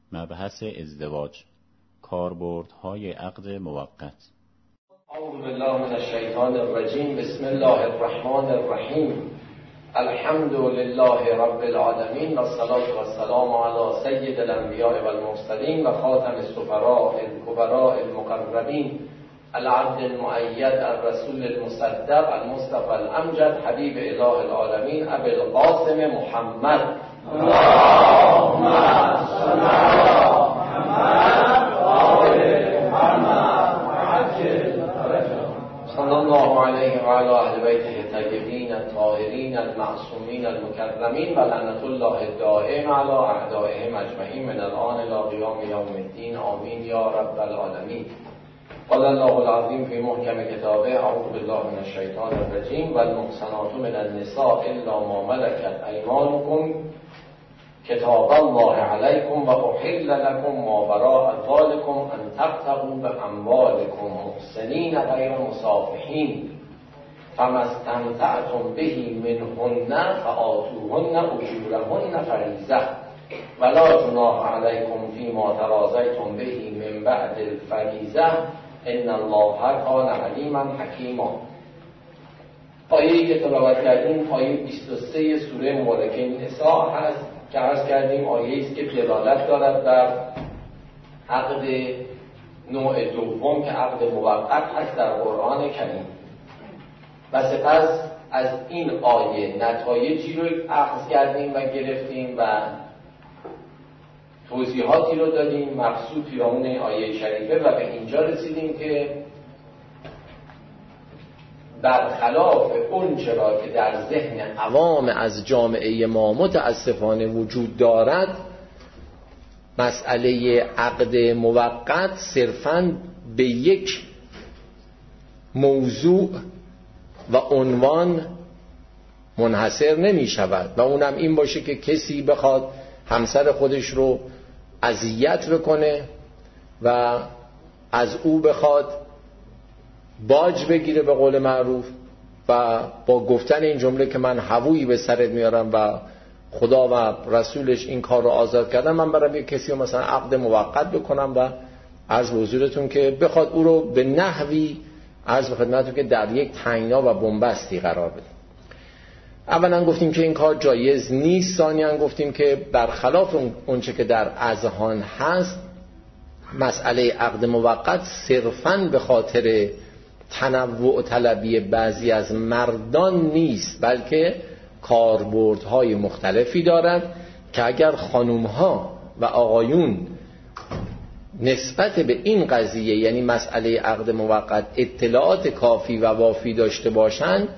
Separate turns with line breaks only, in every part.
مبحث ازدواج، کاربردهای عقد موقت.
اعوذ بالله من الشیطان الرجیم. بسم الله الرحمن الرحیم. الحمد لله رب العالمین و الصلاة و السلام علی سید الانبیاء و المرسلین و خاتم السفراء الکبراء المقربین العبد المؤید الرسول المصدق المصطفى الامجد حبیب اله العالمین ابی القاسم محمد. اللهم صل علی محمد و آل محمد صلی الله علیه و علی اهل بیته الطیبین الطاهرین المعصومین المکرمین و لعنت الله الدائم علی اعدائهم اجمعین من الان الی قیام یوم الدین. آمین یا رب العالمین. قال الله العظیم فی محکم کتابه اعوذ بالله من الشیطان الرجیم و المحصنات من النساء الا ما ملکت ایمانکم کتاب الله علیکم و احل لکم ما وراء ذلکم ان تبتغوا باموالکم محسنین غیر مسافحین فما استمتعتم به منهن فآتوهن اجورهن فریضة ولا جناح علیکم فیما تراضیتم به من بعد الفریضة ان الله کان علیما حکیما. آیه‌ای که تلاوت کردیم آیه 23 سوره مبارکه نساء هست که عرض کردیم آیه‌ای است که دلالت دارد بر عقد نوع دوم که عقد موقت هست در قرآن کریم و سپس از این آیه نتایجی رو اخذ کردیم و گرفتیم و توضیحاتی رو دادیم مقصود پیرامون این آیه شریفه و به اینجا رسیدیم که برخلاف اون چرا که در ذهن عوام از جامعه ما متاسفانه وجود دارد، مسئله عقد موقت صرفاً به یک موضوع و عنوان منحصر نمی شود و اونم این باشه که کسی بخواد همسر خودش رو اذیت بکنه و از او بخواد باج بگیره به قول معروف و با گفتن این جمله که من هوویی به سرت میارم و خدا و رسولش این کار رو آزاد کردن، من برام یک کسی رو مثلا عقد موقت بکنم و عرض به حضورتون که بخواد او رو به نحوی عرض به خدمتتون که در یک تنگنا و بنبستی قرار بده. اولا گفتیم که این کار جایز نیست، ثانیاً گفتیم که برخلاف اونچه که در اذهان هست مسئله عقد موقت صرفاً به خاطر تنوع طلبی بعضی از مردان نیست، بلکه کاربردهای مختلفی دارد که اگر خانومها و آقایون نسبت به این قضیه یعنی مسئله عقد موقت اطلاعات کافی و وافی داشته باشند،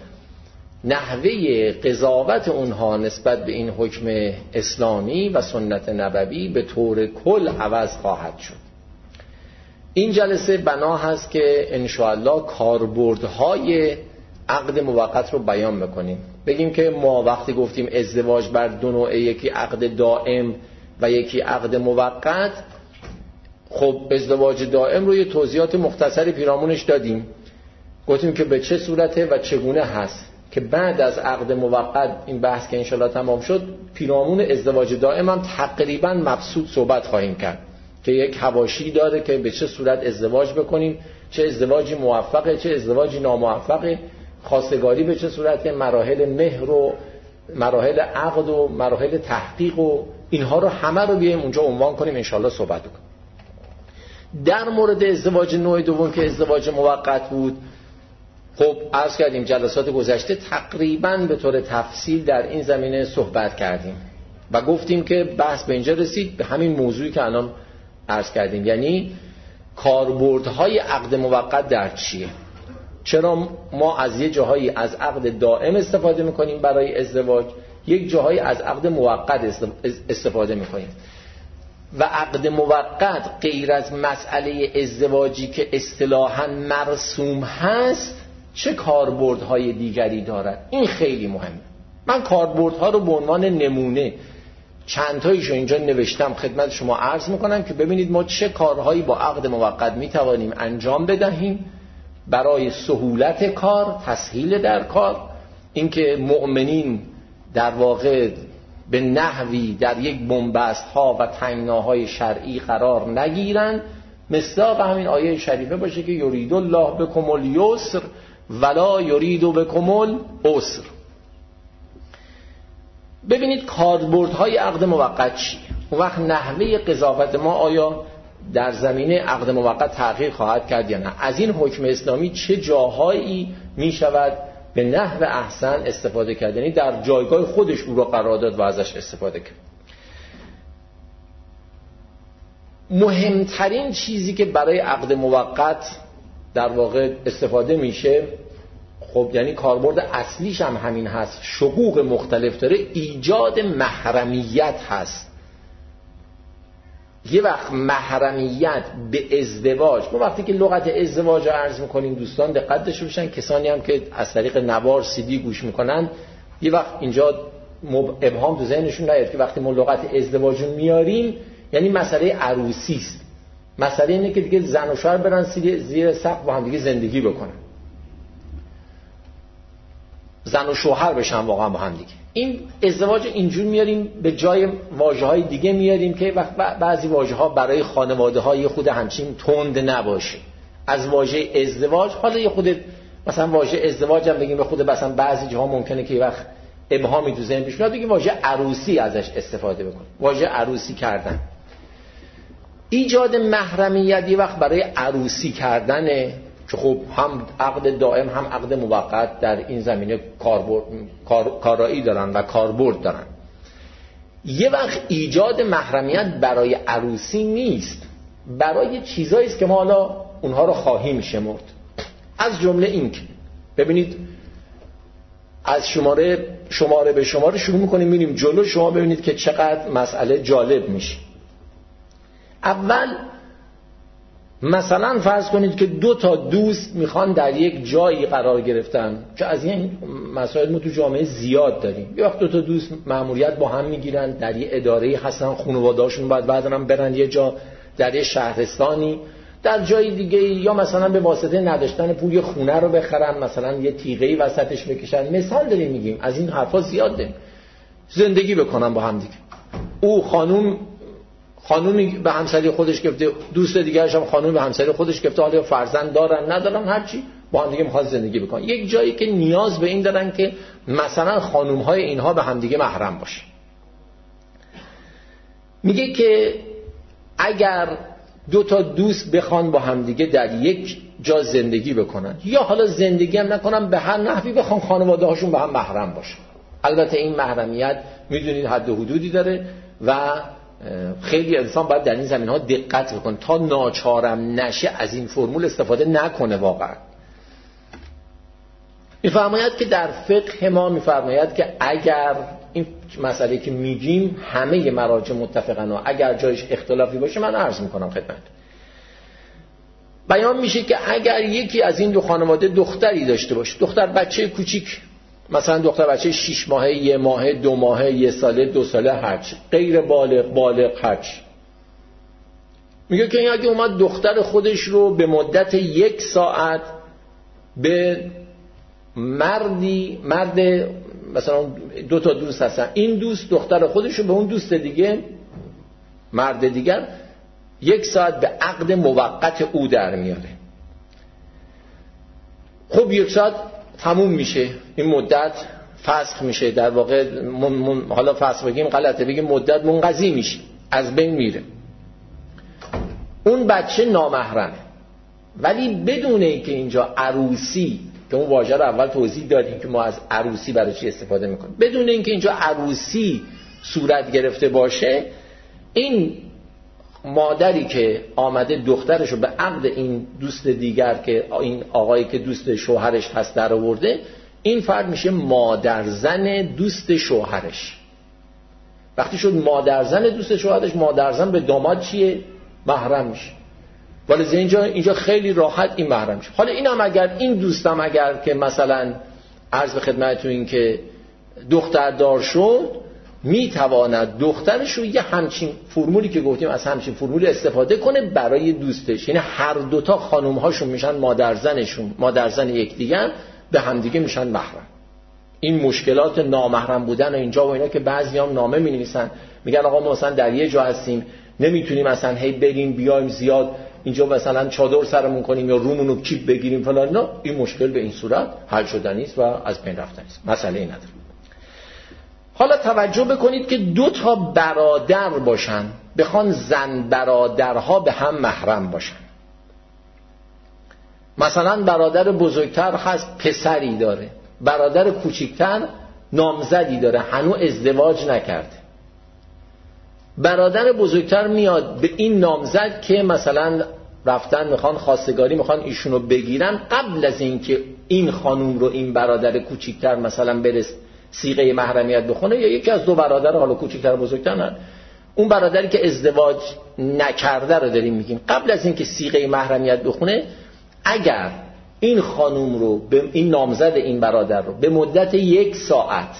نحوه قضاوت اونها نسبت به این حکم اسلامی و سنت نبوی به طور کل عوض خواهد شد. این جلسه بنا هست که انشاءالله کاربردهای عقد موقت رو بیان بکنیم. بگیم که ما وقتی گفتیم ازدواج بر دو نوعه، یکی عقد دائم و یکی عقد موقت، خب ازدواج دائم رو یه توضیحات مختصری پیرامونش دادیم، گفتیم که به چه صورته و چگونه هست که بعد از عقد موقت این بحث که انشاءالله تمام شد پیرامون ازدواج دائم هم تقریبا مبسوط صحبت خواهیم کرد که یک حواشی داره که به چه صورت ازدواج بکنیم، چه ازدواجی موفقه چه ازدواجی ناموفقه، خواستگاری به چه صورت، مراحل مهر و مراحل عقد و مراحل تحقیق و اینها رو همه رو بیایم اونجا عنوان کنیم انشاءالله صحبت کنیم. در مورد ازدواج نوع دوم که ازدواج موقت بود، خب عرض کردیم جلسات گذشته تقریباً به طور تفصیل در این زمینه صحبت کردیم و گفتیم که بحث به اینجا رسید به همین موضوعی که الان عرض کردیم، یعنی کاربردهای عقد موقت در چیه، چرا ما از یه جاهایی از عقد دائم استفاده میکنیم برای ازدواج، یک جاهایی از عقد موقت استفاده میکنیم و عقد موقت غیر از مسئله ازدواجی که اصطلاحاً مرسوم هست چه کاربردهای دیگری دارد. این خیلی مهمه. من کاربردها رو به عنوان نمونه چند تاییشو اینجا نوشتم خدمت شما عرض میکنم که ببینید ما چه کارهایی با عقد موقت میتوانیم انجام بدهیم برای سهولت کار، تسهیل در کار، اینکه مؤمنین در واقع به نحوی در یک بنبست ها و تنگناهای شرعی قرار نگیرند، مصداق همین آیه شریفه باشه که یرید الله بکم الیسر ولا یرید بکم العسر. ببینید کاربردهای عقد موقت چیه؟ اون وقت نحوه قضاوت ما آیا در زمینه عقد موقت تغییر خواهد کرد یا نه؟ از این حکم اسلامی چه جاهایی می شود به نحو احسن استفاده کرد، یعنی در جایگاه خودش او را قرار داد و ازش استفاده کرد. مهمترین چیزی که برای عقد موقت در واقع استفاده میشه، خب یعنی کاربرد اصلیش هم همین هست، شقوق مختلف داره، ایجاد محرمیت هست. یه وقت محرمیت به ازدواج، ما وقتی که لغت ازدواج رو عرض میکنیم دوستان دقت داشته باشن، کسانی هم که از طریق نوار CD گوش میکنن یه وقت اینجا ابهام تو ذهنشون نیاد که وقتی ما لغت ازدواج رو میاریم یعنی مسئله عروسی است. مسئله اینه که دیگه زن و شوهر برن زیر سقف با هم دیگه زندگی بکنن، زن و شوهر بشن واقعا با هم دیگه. این ازدواج اینجور میاریم به جای واژه‌های دیگه میاریم که وقت بعضی واژه‌ها برای خانواده‌های خود همچین تند نباشه. از واژه ازدواج حالا یه خود مثلا واژه ازدواج هم بگیم به خود مثلا بعضی جاها ممکنه که وقت ابهامی تو ذهن پیش بیاد بگیم واژه عروسی ازش استفاده بکنیم، واژه عروسی کردن. ایجاد محرمیت یه وقت برای عروسی کردنه که خب هم عقد دائم هم عقد موقت در این زمینه کارایی دارن و کاربرد دارن. یه وقت ایجاد محرمیت برای عروسی نیست، برای چیزایی است که ما حالا اونها رو خواهیم شمرد. از جمله این که ببینید از شماره به شماره شروع میکنیم میریم جلو، شما ببینید که چقدر مسئله جالب میشه. اول مثلا فرض کنید که 2 تا دوست میخوان در یک جایی قرار گرفتن، که از این مسائل ما تو جامعه زیاد داریم. یه وقت 2 تا دوست مأموریت با هم میگیرن، در یه اداره‌ای هستن، خانواده‌هاشون باید بعداً هم برن یه جا در یه شهرستانی، در جای دیگه، یا مثلا به واسطه نداشتن پول یه خونه رو بخرن، مثلا یه تیغه‌ای وسطش بکشن. مثال داریم میگیم، از این حرفا زیاد داریم. زندگی بکنن با هم دیگه، او خانومی به همسری خودش گرفته، دوست دیگرش هم خانوم به همسری خودش گرفته، حالا فرزند دارن ندارن هرچی، با هم دیگه میخواد زندگی بکنن. یک جایی که نیاز به این دارن که مثلا خانوم‌های اینها به هم دیگه محرم باشه. میگه که اگر 2 تا دوست بخوان با هم دیگه در یک جا زندگی بکنن، یا حالا زندگی هم نکنن، به هر نحوی بخوان خانواده هاشون به هم محرم باشن. البته این محرمیت میدونید حد و حدودی داره و خیلی انسان باید در این زمین ها دقت بکنه تا ناچارم نشه از این فرمول استفاده نکنه. واقعا میفرماید که در فقه ما میفرماید که اگر این مسئله که میگیم همه مراجع متفقن و اگر جایش اختلافی باشه، من عرض میکنم خدمت، بیان میشه که اگر یکی از این 2 خانواده دختری داشته باشه، دختر بچه کوچیک، مثلا دختر بچه 6 ماهه، 1 ماهه، 2 ماهه، 1 ساله، 2 ساله، هرچی، غیر بالغ، بالغ، هرچی، میگه که این اگه اومد دختر خودش رو به مدت 1 ساعت به مرد مثلا 2 تا دوست هستن، این دوست دختر خودش رو به اون دوست دیگه، مرد دیگر، 1 ساعت به عقد موقت او در میاره. خب 1 ساعت تموم میشه، این مدت فسخ میشه، در واقع حالا فسخ بگیم غلطه، بگیم مدت منقضی میشه، از بین میره. اون بچه نامحرمه، ولی بدون اینکه اینجا عروسی، که اون واژه رو اول توضیح دادیم که ما از عروسی برای چی استفاده میکنیم، بدون اینکه اینجا عروسی صورت گرفته باشه، این مادری که آمده دخترش رو به عقد این دوست دیگر که این آقایی که دوست شوهرش هست در آورده، این فرد میشه مادرزن دوست شوهرش. وقتی شد مادرزن دوست شوهرش، مادرزن به داماد چیه؟ محرم میشه. ولی اینجا خیلی راحت این محرم میشه. حالا اینم اگر این دوستم اگر که مثلا عرض به خدمتتون این که دختردار شد، میتواند دخترش رو یه همچین فرمولی که گفتیم از همچین فرمولی استفاده کنه برای دوستش، یعنی هر 2 تا خانم هاشون میشن مادرزن یکدیگر، به همدیگه میشن محرم. این مشکلات نامحرم بودن و اینجا و اینا که بعضی هم نامه می نویسن میگن آقا ما مثلا در یه جا هستیم نمیتونیم مثلا هی بریم بیایم زیاد اینجا مثلا چادر سرمون کنیم یا رومون رو کیپ بگیریم فلان. نه، این مشکل به این صورت حل شدنی است و از بین رفتنی است، مسئله ای نداره. حالا توجه بکنید که 2 تا برادر باشن، بخوان زن برادرها به هم محرم باشن. مثلا برادر بزرگتر هست پسری داره، برادر کوچکتر نامزدی داره هنوز ازدواج نکرده. برادر بزرگتر میاد به این نامزد که مثلا رفتن میخوان خواستگاری میخوان ایشونو بگیرن، قبل از اینکه این خانوم رو این برادر کوچکتر مثلا برس صیغه محرمیت بخونه، یا یکی از 2 برادر حالا کوچکتر و بزرگتر نه، اون برادری که ازدواج نکرده رو داریم میگیم، قبل از اینکه صیغه محرمیت بخونه اگر این خانوم رو این نامزد این برادر رو به مدت 1 ساعت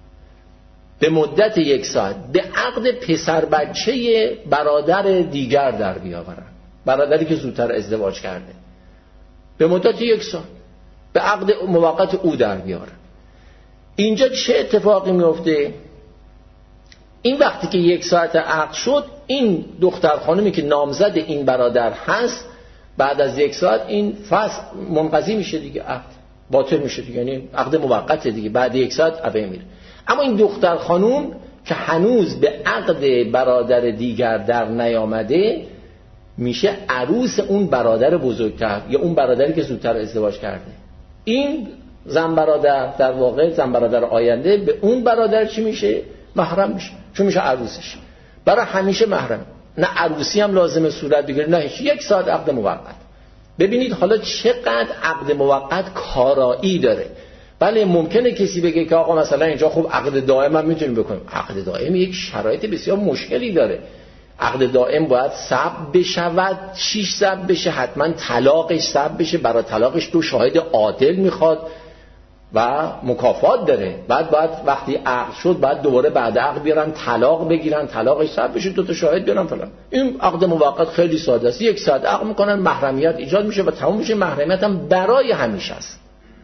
به عقد پسر بچه برادر دیگر در بیاورن، برادری که زودتر ازدواج کرده، به مدت 1 ساعت به عقد موقت او در بیارن، اینجا چه اتفاقی میفته؟ این وقتی که 1 ساعت عقد شد، این دختر خانمی که نامزد این برادر هست بعد از 1 ساعت این فصل منقضی میشه دیگه، عقد باطل میشه دیگه، یعنی عقد موقت دیگه، بعد 1 ساعت عقد میره. اما این دختر خانوم که هنوز به عقد برادر دیگر در نیامده میشه عروس اون برادر بزرگتر یا اون برادری که زودتر ازدواج کرده. این زن برادر در واقع زن برادر آینده به اون برادر چی میشه؟ محرم میشه، چون میشه عروسش، برای همیشه محرم. نه عروسی هم لازمه صورت بگیره نه هیچ، 1 ساعت عقد موقت. ببینید حالا چقدر عقد موقت کارایی داره. بله ممکنه کسی بگه که آقا مثلا اینجا خوب عقد دائم هم میتونیم بکنیم. عقد دائم یک شرایط بسیار مشکلی داره. عقد دائم باید ثبت بشود، 6 ثبت بشه، حتما طلاقش ثبت بشه، برای طلاقش 2 شاهد عادل میخواد و مکافات داره. بعد وقتی عقد شد بعد دوباره بعد عقد بیارن طلاق بگیرن، طلاقش ثبت بشه، 2 تا شاهد بیارن فلان. این عقد موقت خیلی ساده است، 1 ساعت عقد میکنن، محرمیت ایجاد میشه و تموم میشه. محرمیت هم برای همیشه است.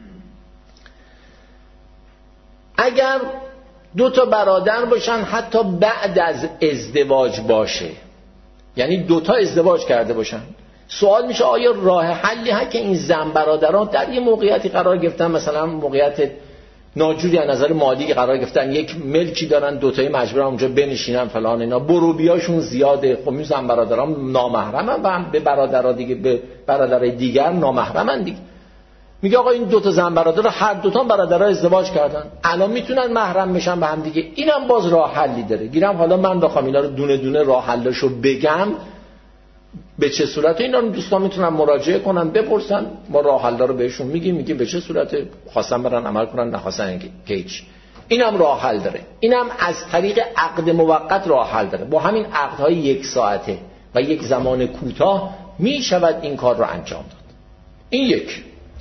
اگر 2 تا برادر باشن حتی بعد از ازدواج باشه، یعنی 2 تا ازدواج کرده باشن، سوال میشه آیا راه حلی هست که این زن برادران در یه موقعیتی قرار گرفتن، مثلا موقعیت ناجوری از نظر مالی قرار گرفتن، یک ملکی دارن، 2 تایی مجبورن اونجا بنشینن فلان اینا، بروبیاشون زیاده، خب این زن برادران نامحرمن و هم به برادرها دیگه، به برادرای دیگر نامحرمن دیگه. میگه آقا این 2 تا زن برادر رو هر 2 تا برادرها ازدواج کردن، الان میتونن محرم بشن به هم دیگه. اینم باز راه حلی داره. گیرم حالا من بخوام اینا رو دونه دونه راه حلشو بگم به چه صورت، اینا رو دوستان میتونن مراجعه کنن بپرسن، ما راه حلا رو بهشون میگیم به چه صورت، خواستن برن عمل کنن، نخواستن که هیچ. اینم راه حل داره. اینم از طریق عقد موقت راه حل داره. با همین عقدهای 1 ساعته و یک زمان کوتاه میشود این کار رو انجام داد. این یک.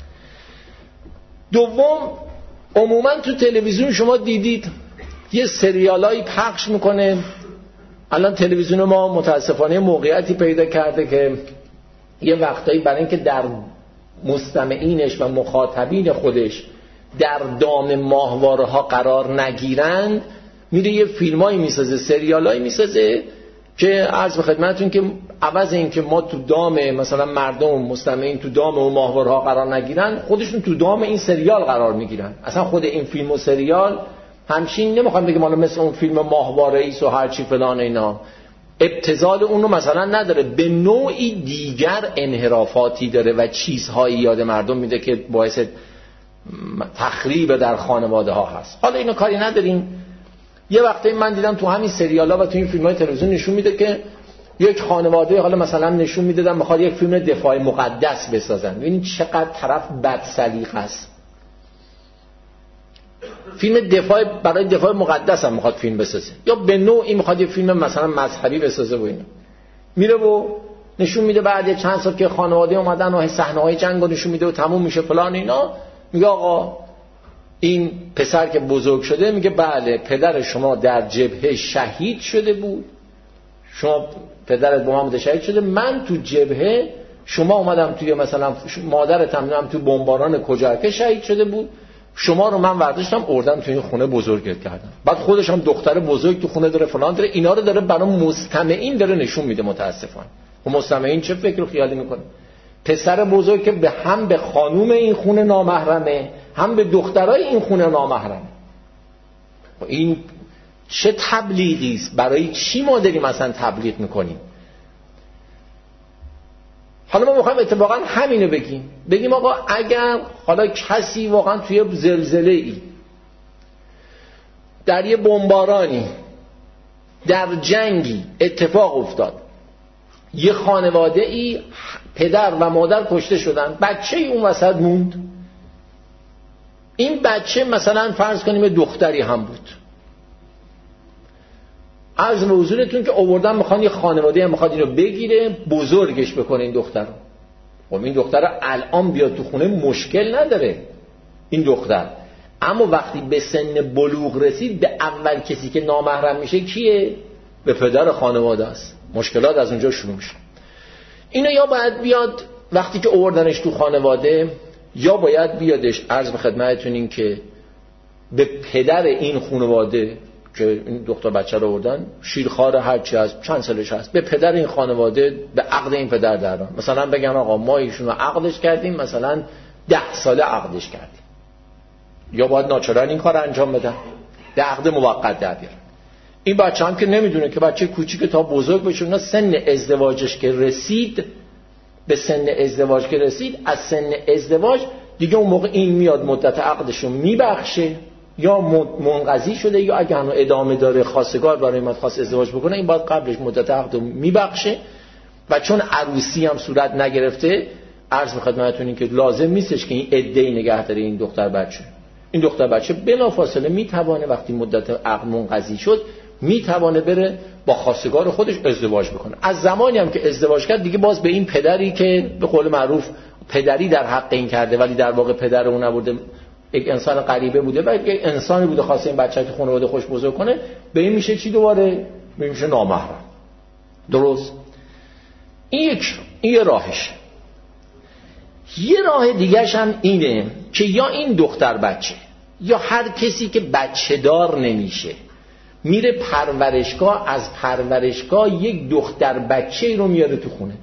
دوم، عموما تو تلویزیون شما دیدید یه سریالایی پخش میکنه. الان تلویزیون ما متاسفانه موقعیتی پیدا کرده که یه وقتایی برای اینکه در مستمعینش و مخاطبین خودش در دام ماهواره ها قرار نگیرند، میره یه فیلمایی میسازه، سریالایی میسازه که عرض به خدمتتون که عوض این که ما تو دام مثلا مردم مستمعین تو دام و ماهواره ها قرار نگیرن، خودشون تو دام این سریال قرار میگیرن. اصلا خود این فیلم و سریال همچین نمیخوام بگم حالا مثل اون فیلم ماهواره ایست و هر چی فلان اینا، ابتذال اونو مثلا نداره، به نوعی دیگر انحرافاتی داره و چیزهایی یاد مردم میده که باعث تخریب در خانواده ها هست. حالا اینو کاری نداریم. یه وقتی من دیدم تو همین سریالا و تو این فیلم‌های تلویزیون نشون میده که یک خانواده، حالا مثلا نشون میدادن میخواد یک فیلم دفاع مقدس بسازن. ببینید چقدر طرف بد سلیقه است. فیلم دفاع برای دفاع مقدس هم میخواد فیلم بسازه، یا به نوعی میخواد یه فیلم مثلا مذهبی بسازه و اینا. میره و نشون میده بعد چند سال که خانواده اومدن و صحنه‌های جنگو نشون میده و تموم میشه فلان اینا، میگه آقا این پسر که بزرگ شده، میگه بله پدر شما در جبهه شهید شده بود، شما پدرت با من شهید شده، من تو جبهه، شما اومدم توی مثلا مادرت هم تو بمباران کجرکه شهید شده بود، شما رو من ورداشتم آوردم تو این خونه بزرگت کردم، بعد خودش هم دختر بزرگ تو خونه داره فلان داره، اینا رو داره برای مستمعین داره نشون میده. متاسفانه و مستمعین چه فکر و خیالی میکنه؟ پسر بزرگ که به هم به خانوم این خونه نامحرمه، هم به دخترای این خونه نامحرمه. این چه تبلیغی است؟ برای چی ما داریم مثلا تبلیغ میکنیم؟ حالا ما میخوایم اتفاقا همینو بگیم آقا اگر حالا کسی واقعا توی زلزله ای، در یه بمبارانی، در جنگی اتفاق افتاد، یه خانواده ای پدر و مادر کشته شدن، بچه ای اون وسط موند، این بچه مثلا فرض کنیم دختری هم بود، عرض به حضورتون که آوردن میخوان یه خانواده هم میخواد اینو بگیره بزرگش بکنه این دختر رو. خب این دختر الان بیاد تو خونه مشکل نداره این دختر، اما وقتی به سن بلوغ رسید به اول کسی که نامحرم میشه کیه؟ به پدر خانواده است. مشکلات از اونجا شروع میشه. اینو یا باید بیاد وقتی که آوردنش تو خانواده، یا باید بیادش عرض به خدمتتون این که به پدر این خانواده که این دختر بچه رو آوردن، شیرخوار هرچی هست، چند سالش هست، به پدر این خانواده، به عقد این پدر دران، مثلا بگن آقا ما ایشون رو عقدش کردیم، مثلا 10 ساله عقدش کردیم، یا باید ناچارن این کار انجام بدن، به عقد موقت در بیارن. این بچه هم که نمیدونه که بچه کوچیک تا بزرگ بشه، اونا سن ازدواجش که رسید، به سن ازدواج که رسید، از سن ازدواج دیگه اون موقع این میاد مدت عقدشو میبخشه، یا منقضی شده، یا اگه هنو ادامه داره خواستگار برای من خواست ازدواج بکنه، این باید قبلش مدت عقدو میبخشه. و چون عروسی هم صورت نگرفته، عرض خدمتتون این که لازم نیستش که این عده‌ای نگه داره این دختر بچه. این دختر بچه بلافاصله میتوانه وقتی مدت عقد منقضی شد میتوانه بره با خواستگار خودش ازدواج بکنه. از زمانی هم که ازدواج کرد دیگه باز به این پدری که به قول معروف پدری در حق این کرده، ولی در واقع پدر اون نبوده، یک انسان غریبه بوده و یک انسانی بوده خواسته این بچه تو خانواده خوش بزرگ کنه، به این میشه چی؟ دوباره میشه نامحرم. درست؟ این یه راهش. یه راه دیگه‌ش هم اینه که یا این دختر بچه یا هر کسی که بچه دار نمیشه میره پرورشگاه، از پرورشگاه یک دختر بچه رو میاره تو خونه.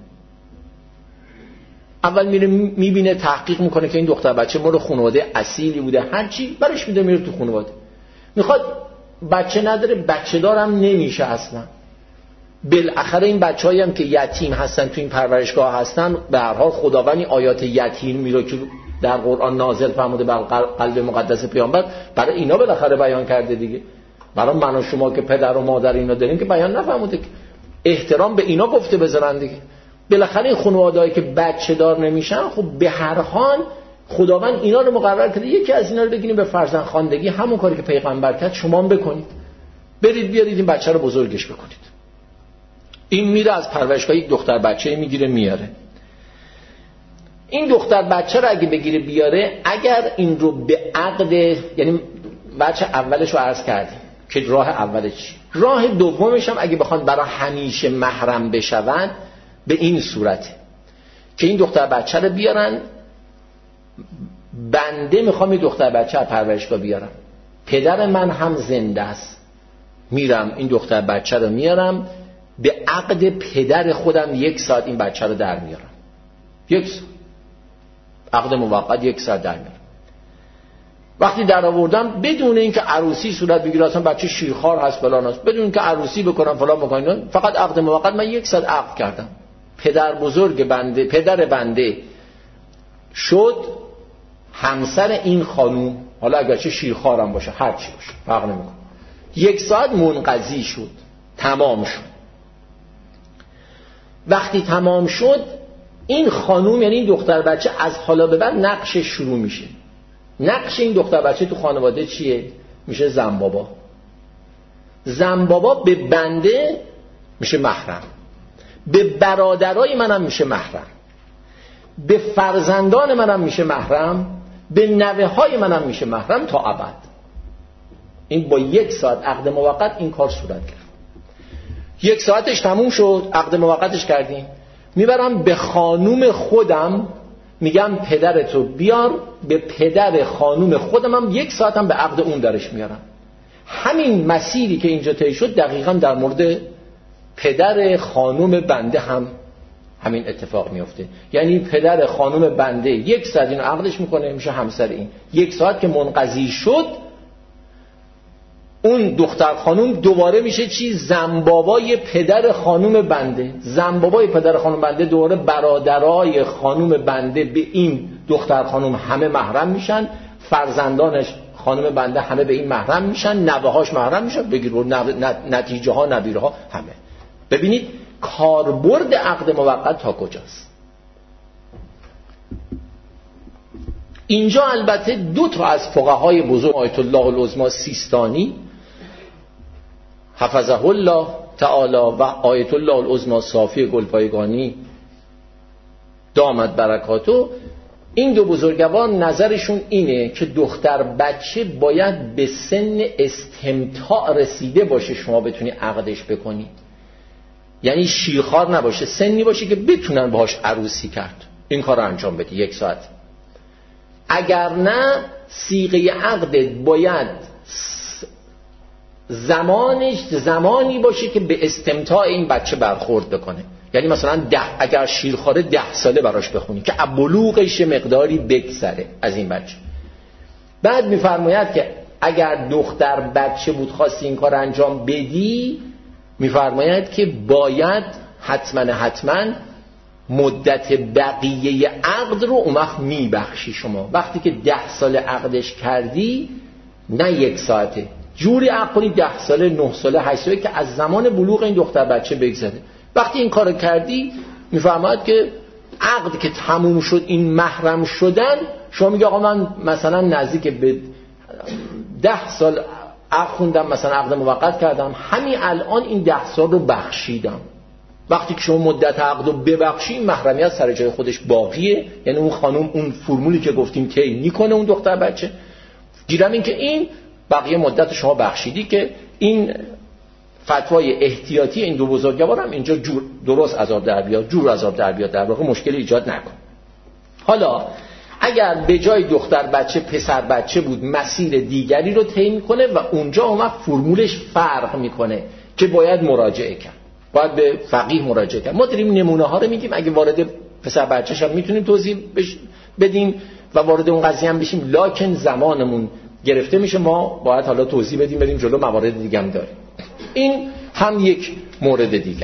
اول میره میبینه، تحقیق میکنه که این دختر بچه مال خانواده اصیلی بوده، هرچی برش میده، میره تو خانواده. میخواد بچه نداره، بچه دارم نمیشه اصلا. بالاخره این بچه‌هایی هم که یتیم هستن تو این پرورشگاه هستن، به هر حال خداوند آیات یتیمی رو که در قرآن نازل فرموده بر قلب مقدس پیامبر، برای اینا بالاخره بیان کرده دیگه. برای من و شما که پدر و مادر اینا داریم که بیان نفرموده، که احترام به اینا گفته بذارن دیگه. بالاخره این خانواده‌ای که بچه دار نمیشن، خب به هر حال خداوند اینا رو مقرر کرده یکی از اینا رو بگیریم به فرزند خواندگی، همون کاری که پیغمبر کرد شما هم بکنید، برید بیارید این بچه رو بزرگش بکنید. این میره از پرورشگاه یک دختر بچه میگیره میاره. این دختر بچه رو اگه بگیره بیاره، اگر این رو به عقد، یعنی بچه اولش رو عرض کردیم که راه اولش، راه دومش هم اگه بخوان برای همیشه محرم بشون، به این صورته که این دختر بچه رو بیارن، بنده میخوام این دختر بچه رو پرورشگاه بیارم، پدر من هم زنده است، میرم این دختر بچه رو میارم، به عقد پدر خودم 1 ساعت این بچه رو در میارم، 1 ساعت عقد موقت 1 ساعت در میارم. وقتی در آوردم بدون اینکه عروسی صورت بگیره، اصلا بچه شیرخوار هست فلان هست، بدون اینکه عروسی بکنم فلان بکنم، فقط عقد موقت من 1 ساعت عقد کردم، پدر بزرگ بنده، پدر بنده شد همسر این خانوم، حالا اگرچه شیرخوارم باشه هر چی باشه فرق نمیکنه، 1 ساعت منقضی شد، تمام شد. وقتی تمام شد، این خانوم یعنی این دختر بچه از حالا به بعد نقشش شروع میشه. نقش این دختر بچه تو خانواده چیه؟ میشه زنبابا. زنبابا به بنده میشه محرم، به برادرای منم میشه محرم، به فرزندان منم میشه محرم، به نوه های منم میشه محرم تا ابد. این با 1 ساعت عقد موقت این کار صورت گرفت. 1 ساعتش تموم شد، عقد موقتش کردیم، میبرم به خانوم خودم میگم پدرتو بیار، به پدر خانوم خودم هم 1 ساعت هم به عقد اون درش میارم. همین مسیری که اینجا طی شد دقیقاً در مورد پدر خانوم بنده هم همین اتفاق میفته. یعنی پدر خانوم بنده 1 ساعت اینو عقدش میکنه، میشه همسر این. 1 ساعت که منقضی شد، اون دختر خانوم دوباره میشه چی؟ زنبابای پدر خانوم بنده. زنبابای پدر خانوم بنده دوباره برادرای خانوم بنده به این دختر خانوم همه محرم میشن، فرزندانش خانوم بنده همه به این محرم میشن، نوه‌هاش محرم میشن، بگیر نتیجه ها نبیره ها همه. ببینید کاربرد عقد موقت تا کجاست. اینجا البته 2 تا از فقهای بزرگ، آیت الله العظمی سیستانی حفظه الله تعالی و آیت الله العظمی صافی گلپایگانی دامت برکاتو، این 2 بزرگوار نظرشون اینه که دختر بچه باید به سن استمتاع رسیده باشه شما بتونی عقدش بکنی. یعنی شیرخوار نباشه، سنی باشه که بتونن باهاش عروسی کرد، این کار رو انجام بدی 1 ساعت. اگر نه صیغه عقدت باید زمانی باشه که به استمتاع این بچه برخورد بکنه. یعنی مثلا اگر شیرخواره 10 ساله براش بخونی که بلوغش مقداری بگذره از این بچه. بعد میفرماید که اگر دختر بچه بود خواستی این کار انجام بدی، میفرماید که باید حتما مدت بقیه عقد رو اون وقت میبخشی. شما وقتی که 10 سال عقدش کردی، نه 1 ساعته، جوری عقد کنی 10 ساله، 9 ساله، 8 ساله که از زمان بلوغ این دختر بچه بگذره. وقتی این کارو کردی، میفرماید که عقد که تموم شد، این محرم شدن، شما میگه آقا من مثلا نزدیک به 10 سال عقد خوندم، مثلا عقد موقت کردم، همین الان این 10 سال رو بخشیدم. وقتی که شما مدت عقد رو ببخشی، محرمیت سر جای خودش باقیه. یعنی اون خانم اون فرمولی که گفتیم طی میکنه اون دختر بچه. گیرم این که این بقیه مدت شما بخشیدی، که این فتوای احتیاطی این 2 بزرگوار هم اینجا درست عذاب در بیاد، جور عذاب در بیاد، در واقع مشکلی ایجاد نکن. حالا اگر به جای دختر بچه پسر بچه بود، مسیر دیگری رو طی میکنه و اونجا اون وقت فرمولش فرق میکنه که باید مراجعه کرد، باید به فقیه مراجعه کرد. ما داریم نمونه ها رو میگیم، اگه وارد پسر بچه‌ش هم میتونیم توضیح بدیم و وارد اون قضیه هم بشیم، لکن زمانمون گرفته میشه، ما باید حالا توضیح بدیم بریم جلو، موارد دیگه هم داریم. این هم یک مورد دیگر.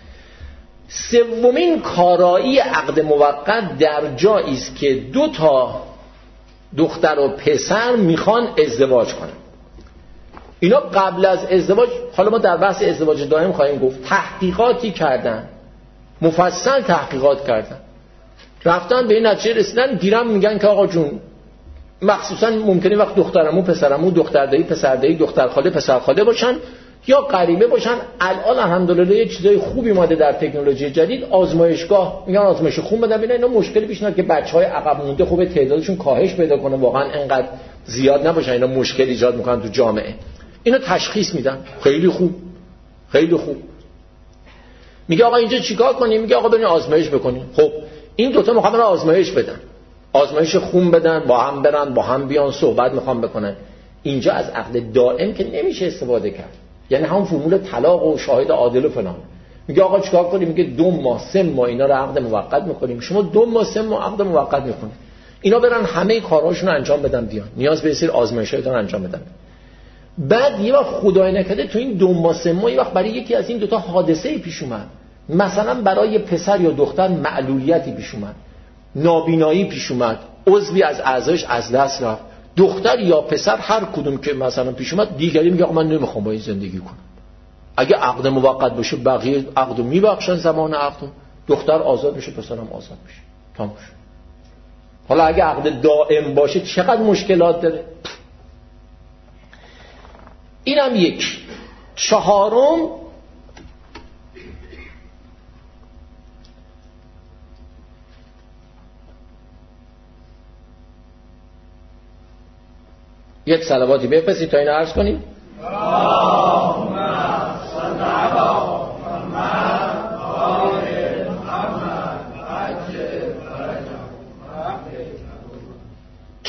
سومین کارایی عقد موقت در جایی است که 2 تا دختر و پسر میخوان ازدواج کنن. اینا قبل از ازدواج، حالا ما در بحث ازدواج دائم خواهیم گفت، تحقیقاتی کردن، مفصل تحقیقات کردن، رفتن به این نتیجه رسیدن، گیرم میگن که آقا جون، مخصوصا ممکنه وقت دخترمو پسرمو، دختر دایی پسر دایی، دختر خاله پسر خاله باشن یا غریبه باشن. الان الحمدلله یه چیزای خوبی اومده در تکنولوژی جدید، آزمایشگاه، میگن آزمایش خون بدن ببینن اینا مشکلی پیش نیاد که بچهای عقب مونده خوبه تعدادشون کاهش پیدا کنه، واقعا اینقدر زیاد نباشن، اینا مشکل ایجاد میکنن تو جامعه. اینا تشخیص میدن. خیلی خوب، خیلی خوب. میگه آقا اینجا چیکار کنیم؟ میگه آقا بریم آزمایش بکنیم. خب این 2 تا میخوان آزمایش بدن، آزمایش خون بدن، با هم برن، با هم بیان صحبت میخوان بکنن. اینجا از عقد دائم که نمیشه استفاده کرد، یعنی همون فرمول طلاق و شاهد عادل و فلان. میگه آقا چیکار کنیم؟ میگه 2 ماه 3 ماه اینا رو عقد موقت میکنیم. شما 2 ماه 3 ماه عقد موقت میکنید، اینا برن همه کارهاشون رو انجام بدن بیان، نیاز به سری آزمایش‌ها دارن انجام بدن. بعد یه وقت خدای نکرده تو این 2 ماه 3 ماه یه وقت برای یکی از این 2 تا حادثه‌ای پیش اومد، مثلا برای پسر یا دختر معلولیتی پیش اومد، نابینایی پیش اومد، عضوی از اعضایش از دست رفت، دختر یا پسر هر کدوم که مثلا پیش اومد، دیگری میگه من نمیخوام با این زندگی کنم. اگه عقد موقت باشه بقیه عقدو میبخشن، زمان عقدو، دختر آزاد میشه، پسرم آزاد میشه، تموم شد. حالا اگه عقد دائم باشه چقدر مشکلات داره. اینم یک. 4م یک صلواتی بفرستید تا اینو عرض کنیم. اللهم صل علی محمد و آل محمد عجل فرجهم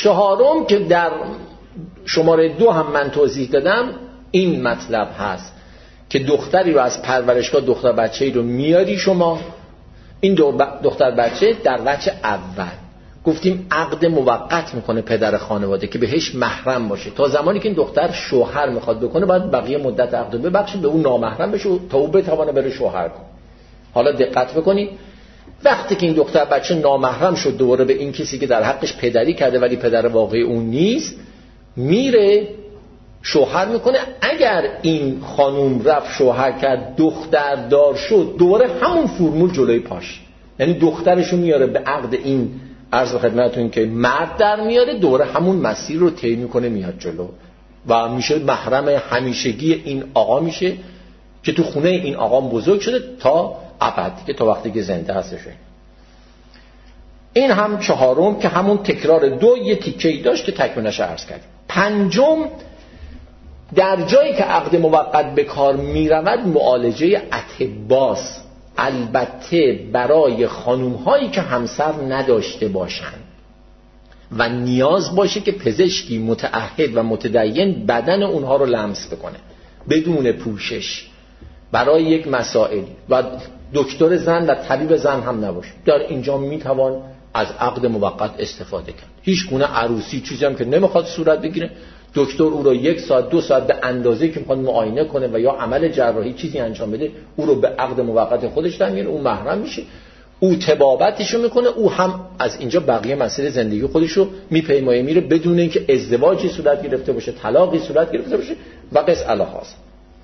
چهارم که در شماره 2 هم من توضیح دادم این مطلب هست که دختری رو از پرورشگاه، دختر بچه‌ای رو میاری شما، این دختر بچه در وجه اول گفتیم عقد موقت میکنه پدر خانواده که بهش محرم باشه، تا زمانی که این دختر شوهر میخواد بکنه باید بقیه مدت عقد رو ببخشه، به اون نامحرم بشه تا او بتونه بره شوهر کنه. حالا دقت بکنید، وقتی که این دختر بچه نامحرم شد دوباره به این کسی که در حقش پدری کرده ولی پدر واقعی اون نیست، میره شوهر میکنه. اگر این خانوم رفت شوهر کرد دختر دار شد، دوباره همون فرمول جلوی پاش، یعنی دخترشو میاره به عقد این عرض خدمتتون که مرد در میاره، دوباره همون مسیر رو طی میکنه میاد جلو و میشه محرم همیشگی این آقا میشه که تو خونه این آقا بزرگ شده تا ابد، که تا وقتی که زنده هستشه. این هم چهارم که همون تکرار 2 یه تیکه‌ای داشت که تکملش عرض کردیم. پنجم، در جایی که عقد موقت به کار میرود معالجه اطباست، البته برای خانوم هایی که همسر نداشته باشند و نیاز باشه که پزشکی متعهد و متدین بدن اونها رو لمس بکنه بدون پوشش برای یک مسائلی و دکتر زن و طبیب زن هم نباشه، در اینجا میتوان از عقد موقت استفاده کرد. هیچ گونه عروسی چیزی هم که نمیخواد صورت بگیره، دکتر او رو 1 ساعت 2 ساعت به اندازه‌ای که میخواد معاینه کنه و یا عمل جراحی چیزی انجام بده، او رو به عقد موقت خودش در میاره، اون محرم میشه، او طبابتشو میکنه، او هم از اینجا بقیه مسئله زندگی خودش رو میپیمایه میره بدون اینکه ازدواجی صورت گرفته باشه، طلاقی صورت گرفته باشه و قص الهاست.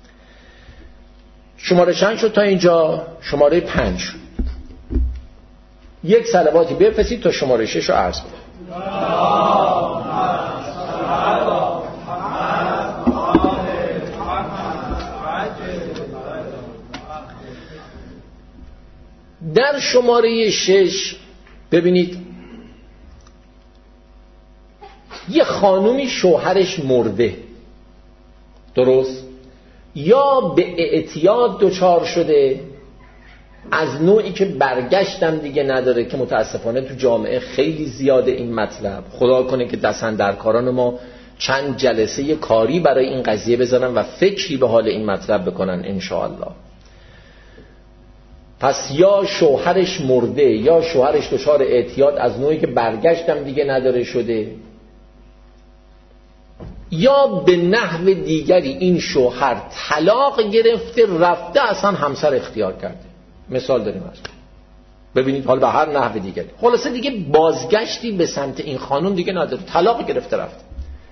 شماره چند شد تا اینجا؟ شماره 5 شد. یک صلواتی بفرستید تا شماره 6 رو عرض کنم. در شماره 6 ببینید یه خانومی شوهرش مرده، درست؟ یا به اعتیاد دچار شده از نوعی که برگشتم دیگه نداره، که متاسفانه تو جامعه خیلی زیاده این مطلب. خدا کنه که دستاندرکاران ما چند جلسه کاری برای این قضیه بذارن و فکری به حال این مطلب بکنن انشاءالله. پس یا شوهرش مرده یا شوهرش دچار اعتیاد از نوعی که برگشتم دیگه نداره شده، یا به نحو دیگری این شوهر طلاق گرفته رفته اصلا همسر اختیار کرده. مثال داریم هست. ببینید حال به هر نحو دیگری، خلاصه دیگه بازگشتی به سمت این خانم دیگه نداره، طلاق گرفته رفته.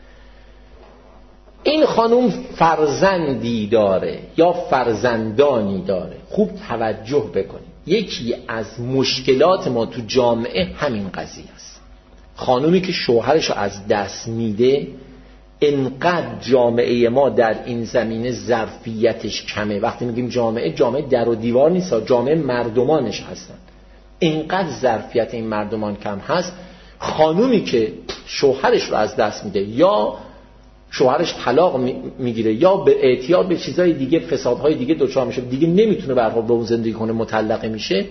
این خانم فرزندی داره یا فرزندانی داره. خوب توجه بکنید، یکی از مشکلات ما تو جامعه همین قضیه است. خانومی که شوهرشو از دست میده، انقدر جامعه ما در این زمینه ظرفیتش کمه. وقتی میگیم جامعه در و دیوار نیست، جامعه مردمانش هستن. انقدر ظرفیت این مردمان کم هست، خانومی که شوهرش رو از دست میده یا شوهرش طلاق میگیره یا به اعتیاد به چیزهای دیگه، فسادهای دیگه دچار میشه، دیگه نمیتونه به هر حال با اون زندگی کنه، مطلقه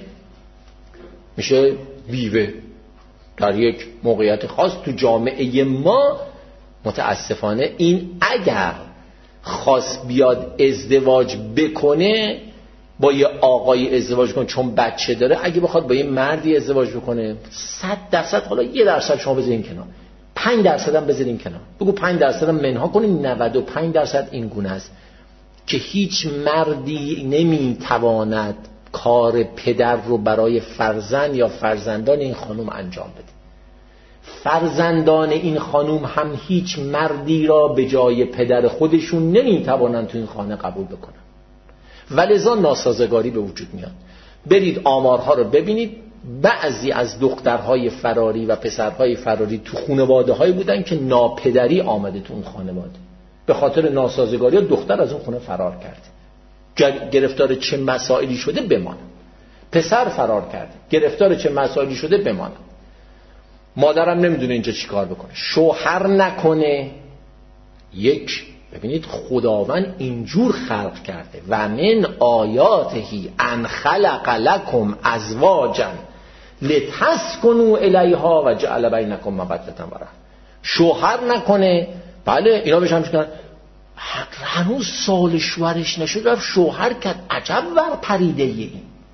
میشه بیوه در یک موقعیت خاص. تو جامعه ما متاسفانه این اگر خواست بیاد ازدواج بکنه با یه آقای ازدواج کنه چون بچه داره، اگه بخواد با یه مردی ازدواج بکنه 100%، حالا 1% شما بذارین کنار، 5% هم بذارین کنار، بگو 5% هم منها کنین، 95% این گونه است که هیچ مردی نمیتواند کار پدر رو برای فرزند یا فرزندان این خانم انجام بده. فرزندان این خانم هم هیچ مردی را به جای پدر خودشون نمیتوانند تو این خانه قبول بکنن، ولذا ناسازگاری به وجود میاد. برید آمارها رو ببینید، بعضی از دخترهای فراری و پسرهای فراری تو خانواده‌هایی بودن که ناپدری آمده تو اون خانواده، به خاطر ناسازگاری دختر از اون خونه فرار کرده، گرفتار چه مسائلی شده بمانه. پسر فرار کرده، گرفتار چه مسائلی شده بمانه. مادرم نمیدونه اینجا چی کار بکنه، شوهر نکنه. ببینید خداوند اینجور خلق کرده، و من آیاتهی ان خلق لکم ازواجا لتسکنوا الیها و جعل بینکم مودة و رحمة. شوهر نکنه. بله اینا بهش هم میگن هنوز سال شوهرش نشد رفت شوهر کرد، عجب ور پریده این.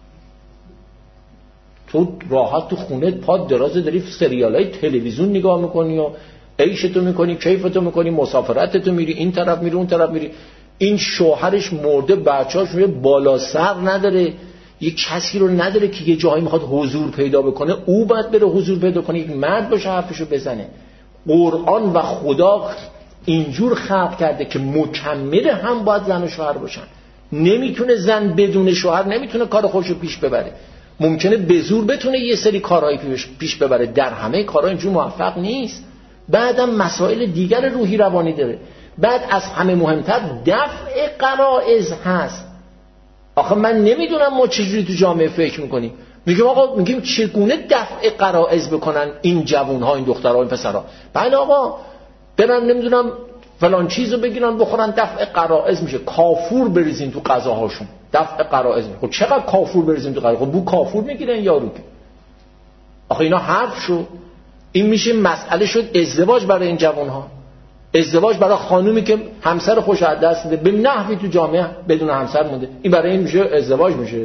تو راحت تو خونت پاد درازه داری سریالای تلویزیون نگاه میکنی و عیشتو میکنی، کیفتو میکنی، مسافرتتو میری، این طرف میری اون طرف میری. این شوهرش مرده، بچه‌هاش بالا سر نداره، یه کسی رو نداره که یه جایی میخواد حضور پیدا بکنه، او باید بره حضور پیدا کنه، یک مرد باشه حرفشو بزنه. قرآن و خدا اینجور خلق کرده که مکمل هم باید زن و شوهر باشن. نمیتونه زن بدون شوهر نمیتونه کار خودشو پیش ببره. ممکنه به زور بتونه یه سری کارهای پیش ببره، در همه کارها اینجور موفق نیست. بعدم مسائل دیگر روحی روانی داره. بعد از همه مهمتر دفع غرایز هست. آخه من نمیدونم ما چجوری تو جامعه فکر میکنیم. میگیم آقا میگیم چگونه دفع غرایز بکنن این جوانها، این دخترها، این پسرها. بله آقا برن نمیدونم فلان چیزو بگیرن بخورن، دفع غرایز میشه. کافور بریزین تو غذاهاشون، دفع غرایز میشه. خب چقدر کافور بریزین تو غذا؟ خب بو کافور میگیرن یارو که. آخه اینا حرف شد. این میشه مسئله شد ازدواج برای این جوانها. ازدواج برای خانومی که همسر خوش از دست میده، به نحوی تو جامعه بدون همسر مونده، این برای این میشه ازدواج میشه.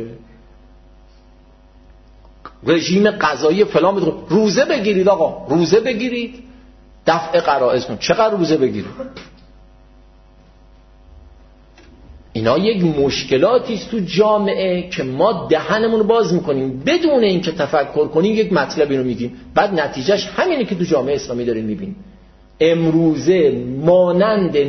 رژیم غذایی فلان بدون. روزه بگیرید آقا، روزه بگیرید دفع غرایز کن. چقدر روزه بگیرید؟ اینا یک مشکلاتی است تو جامعه که ما دهنمون رو باز میکنیم بدون اینکه تفکر کنیم، یک مطلبی رو میگیم، بعد نتیجهش همینه که تو جامعه اسلامی داریم میبینیم. امروزه مانند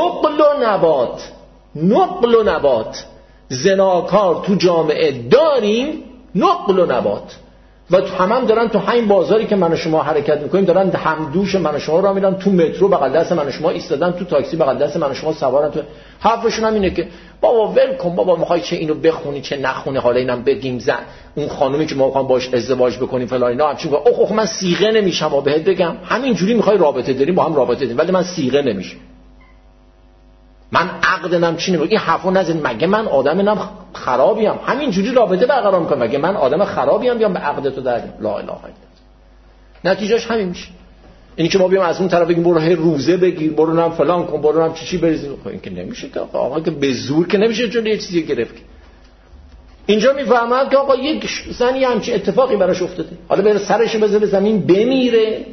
نقل و نبات زناکار تو جامعه داریم، نقل و نبات، و هم دارن تو همین بازاری که من و شما حرکت میکنیم دارن هم دوش من و شما را میرن، تو مترو بغل دست من و شما ایستادن، تو تاکسی بغل دست من و شما سوارن. تو حرفشون هم اینه که بابا ول کن بابا، میخوای چه اینو بخونی چه نخونی، حالا اینم بگیم زن اون خانومی که ما میخوام باش ازدواج بکنیم فلان اینا همچین که اوه من صیغه نمیشم و بهت بگم همین جوری میخوای رابطه داریم با هم رابطه داریم ولی من صیغه نمیشم، من عقدنم چی نمیگم. این حرفو نزن. مگه من آدمم خرابیم همین جوری رابطه برقرار میکنم؟ مگه من آدم خرابیم بیام به عقدتو در لا اله الا الله؟ نتیجهش همین میشه. اینی که ما بیام از اون طرف بگیم برو روزه بگیر، برو نم فلان کن، برو نم چی بریزیم، خب این که نمیشه که آقا که به زور که نمیشه چون یه چیزی گرفت. اینجا میفهمم که آقا یک زنی همچین اتفاقی براش افتاده، حالا بره سرش بذاره زمین بمیره.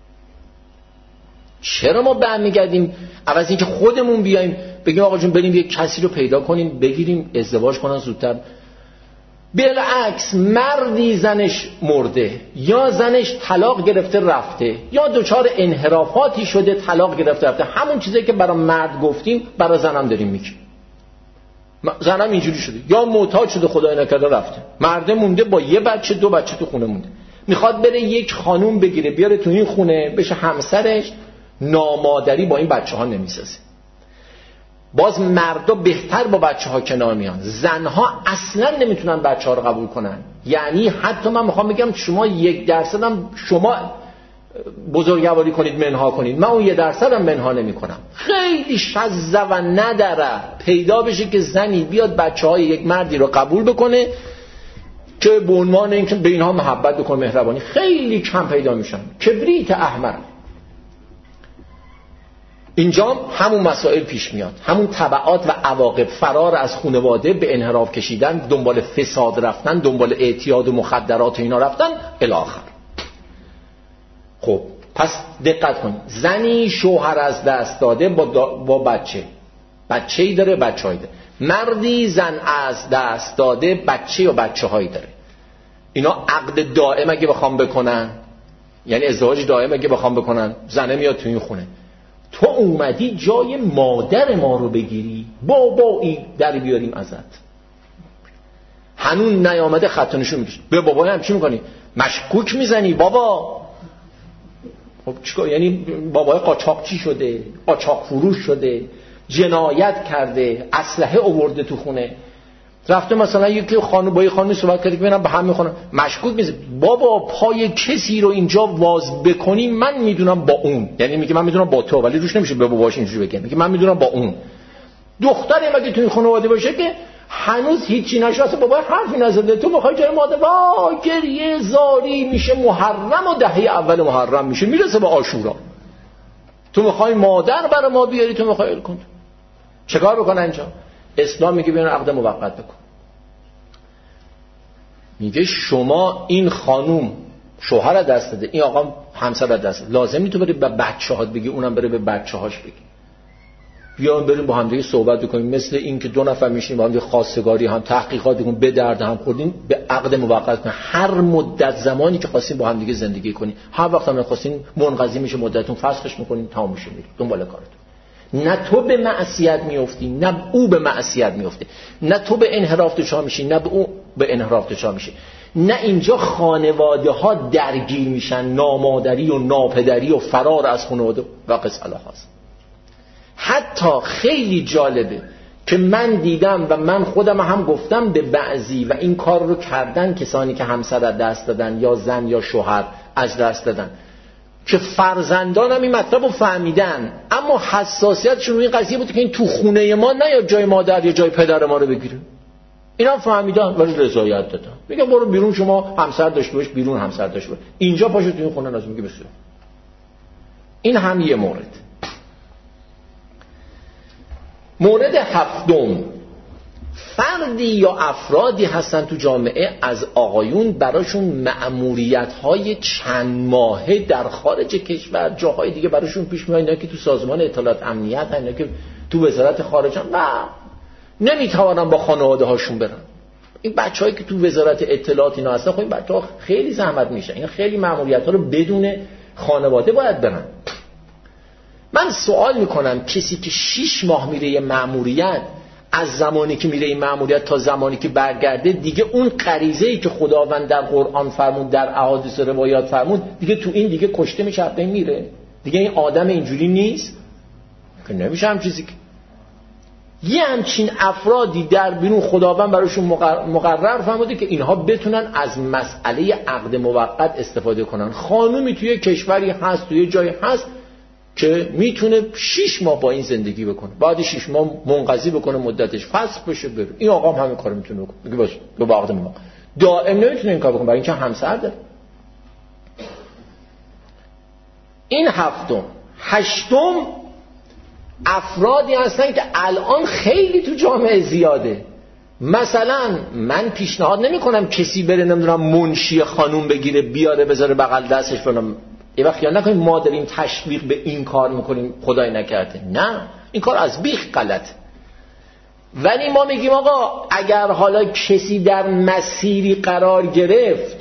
چرا ما برمیگردیم عوض اینکه خودمون بیایم بگیم آقا جون بریم یک کسی رو پیدا کنیم بگیریم ازدواج کنن زودتر؟ بالعکس مردی زنش مرده یا زنش طلاق گرفته رفته یا دچار انحرافاتی شده طلاق گرفته رفته، همون چیزی که برای مرد گفتیم برای زنم داریم میگیم. زنم اینجوری شده یا معتاد شده خدای نکرده رفته، مرده مونده با یه بچه دو بچه تو خونه مونده، میخواد بره یک خانوم بگیره بیاره تو این خونه بشه همسرش، نامادری با این بچه ها نمیسازه. باز مردا بهتر با بچه ها کنار میان، زنها اصلا نمیتونن بچه ها رو قبول کنن. یعنی حتی من میخوام بگم شما 1% هم شما بزرگواری کنید منها کنید، من اون 1% هم منها نمی کنم. خیلی شذ و نداره پیدا بشه که زنی بیاد بچه های یک مردی رو قبول بکنه که به عنوان اینکه به اینها محبت بکنه مهربانی، خیلی کم پیدا میشن. کبریت احمر. اینجا همون مسائل پیش میاد، همون تبعات و عواقب، فرار از خانواده، به انحراف کشیدن، دنبال فساد رفتن، دنبال اعتیاد و مخدرات و اینا رفتن الی آخر. خب پس دقت کنید، زنی شوهر از دست داده با بچه‌ای داره، بچه‌ای داره. مردی زن از دست داده بچه و بچه‌هایی داره. اینا عقد دائم اگه بخوام بکنن، یعنی ازدواج دائم اگه بخوام بکنن، زنه میاد تو این خونه، تو اومدی جای مادر ما رو بگیری، بابایی در بیاریم ازت. هنون نیامده خطانشو میکشی به بابای هم چی میکنی؟ مشکوک میزنی بابا. خب چیکار؟ یعنی بابای قاچاقچی شده، قاچاق فروش شده، جنایت کرده، اسلحه آورده تو خونه، رفته مثلا یکی خانم با یه خانمی صحبت کرده که ببینم به هم میخونن، مشکوک میشه بابا پای کسی رو اینجا واز بکنی من میدونم با اون، یعنی میگه من میدونم با تو، ولی روش نمیشه به باباش اینجوری بگه، میگه من میدونم با اون. دختری مگه تو این خانواده باشه که هنوز هیچی نشه، اصلا بابا حرفی نزده، تو بخوای جای مادر وای گریه زاری میشه، محرم و دهه اول محرم میشه، میرسه به عاشورا. تو میخوای مادر برای ما بیاری، تو میخوای کن. چیکار بکن اینجا؟ اسلام میگه بیان عقد موقت بکن. میگه شما این خانوم شوهر را دست داده، این آقا همسر را دست داده، لازم نیست تو بری به بچه‌هات بگی، اونم بره به بچه‌هاش بگی. بیان بریم با هم دیگه صحبت بکنیم، مثل این که دو نفر میشینیم با هم دیگه خواستگاری هم تحقیقات بکنیم، به درد هم خوردیم، به عقد موقت کنیم. هر مدت زمانی که خواستیم با هم دیگه زندگی کنیم، هر وقت هم خواستیم منقضی میشه مدتتون، فسخش میکنیم، تمام میشه، میریم دنبال کارتون. نه تو به معصیت میافتی، نه او به معصیت میافته، نه تو به انحراف دچار میشی، نه به او به انحراف دچار میشه. نه اینجا خانواده ها درگیر میشن، نامادری و ناپدری و فرار از خانواده و قصه هاست. حتی خیلی جالبه که من دیدم و من خودم هم گفتم به بعضی و این کار رو کردن کسانی که همسر از دست دادن یا زن یا شوهر از دست دادن، که فرزندانم این مطلب رو فهمیدن اما حساسیتشون روی این قضیه بود که این تو خونه ما نه یا جای مادر یا جای پدر ما رو بگیره. اینا فهمیدن ولی رضایت دادن، میگه برو بیرون، شما همسر داشته باش، بیرون همسر داشته باش، اینجا پاشو تو این خونه ناز. میگه بسیار. این هم یه مورد. مورد هفتم، فردی یا افرادی هستن تو جامعه از آقایون براشون مأموریت‌های چند ماهه در خارج کشور، جاهای دیگه براشون پیش میاد، اینا که تو سازمان اطلاعات امنیت، اینا که تو وزارت خارجه و نمیتوانن با خانواده هاشون برن. این بچه‌هایی که تو وزارت اطلاعات اینا هستن، خب این بچه‌ها خیلی زحمت میشن، این خیلی مأموریت‌ها رو بدون خانواده باید برن. من سوال میکنم کسی که 6 ماه میره یه مأموریت، از زمانی که میره این مأموریت تا زمانی که برگرده، دیگه اون غریزه‌ای که خداوند در قرآن فرمود، در احادیث و روایات فرمود، دیگه تو این دیگه کشته میشه، به میره دیگه. این آدم اینجوری نیست که نمیشه هم چیزی که یه همچین افرادی در بیرون خداوند براشون مقرر فرموده که اینها بتونن از مسئله عقد موقت استفاده کنن. خانومی توی کشوری هست، توی جایی هست که میتونه 6 ماه با این زندگی بکنه، بعد 6 ماه منقضی بکنه، مدتش فسخ بشه بره. این آقا هم همین کارو میتونه بکنه، میگه باشه به عقد موقت. دائم نمیتونه این کار بکنه برای اینکه همسر داره. این هفتم. هشتم، افرادی هستن که الان خیلی تو جامعه زیاده. مثلا من پیشنهاد نمی کنم کسی بره نمیدونم منشی خانوم بگیره بیاره بذاره بغل دستش بنام. یه وقت خیال نکنیم ما داریم تشویق به این کار میکنیم، خدای نکرده، نه، این کار از بیخ غلط. ولی ما میگیم آقا اگر حالا کسی در مسیری قرار گرفت،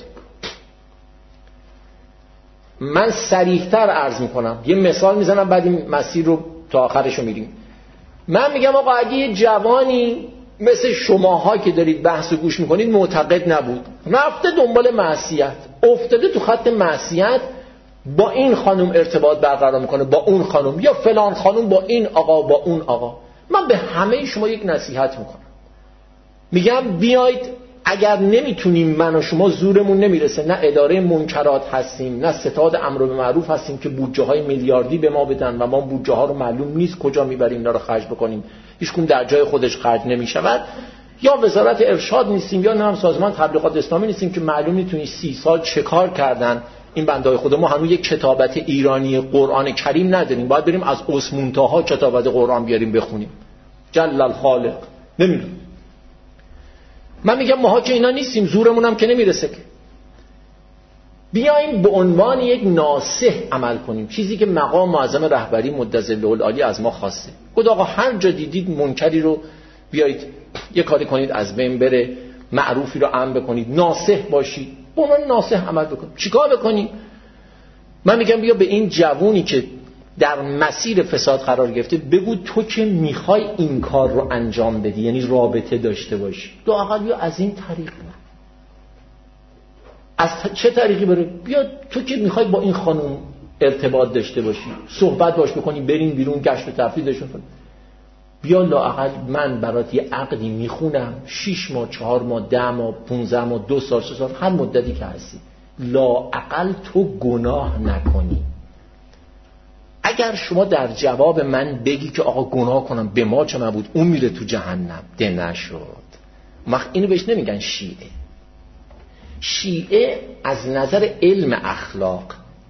من صریح‌تر عرض میکنم، یه مثال میزنم بعد این مسیر رو تا آخرش رو میریم. من میگم آقا اگه یه جوانی مثل شماها که دارید بحث و گوش میکنید معتقد نبود، رفته دنبال معصیت، افتاده تو خط معصیت، با این خانم ارتباط برقرار میکنه، با اون خانم، یا فلان خانم با این آقا با اون آقا، من به همه شما یک نصیحت میکنم، میگم بیاید، اگر نمیتونیم، من و شما زورمون نمیرسه، نه اداره منکرات هستیم، نه ستاد امر به معروف هستیم که بودجه های میلیاردی به ما بدن و ما بودجه ها رو معلوم نیست کجا میبریم اینا رو خرج بکنیم، هیچکدوم در جای خودش خرج نمیشود، یا وزارت ارشاد نیستیم، یا نه سازمان تبلیغات اسلامی نیستیم که معلوم نیست 30 سال چه کار کردن این بندهای خدا. ما هنوز یک کتابت ایرانی قرآن کریم نداریم، باید بریم از اسمونتاها کتابت قرآن بیاریم بخونیم. جل الخالق. نمیدونم. من میگم ماها که اینا نیستیم، زورمون هم که نمیرسه که. بیاییم به عنوان یک ناصح عمل کنیم، چیزی که مقام معظم رهبری مدظله العالی از ما خواسته. گفت آقا هر جا دیدید منکری رو بیایید یه کاری کنید از بین بره، معروفی رو امر بکنید، ناصح باشید، به عنوان ناصح عمل بکنید. چیکار بکنیم؟ من میگم بیا به این جوونی که در مسیر فساد قرار گرفته بگو تو که میخوای این کار رو انجام بدی، یعنی رابطه داشته باشی، لااقل بیا از این طریق بره. از چه طریقی بره؟ بیا تو که میخوای با این خانم ارتباط داشته باشی، صحبت باش بکنی، بریم بیرون گشت و تفریح داشته باشی، بیا لااقل من برات یه عقدی میخونم، 6 ماه 4 ماه 10 ماه 15 ماه 2 سال 3 سال، هر مدتی که هستی، لااقل تو گناه نکنی. اگر شما در جواب من بگی که آقا گناه کنم به ما چه نبود، اون میره تو جهنم، ده نشد. اینو بهش نمیگن شیعه. شیعه از نظر علم اخلاق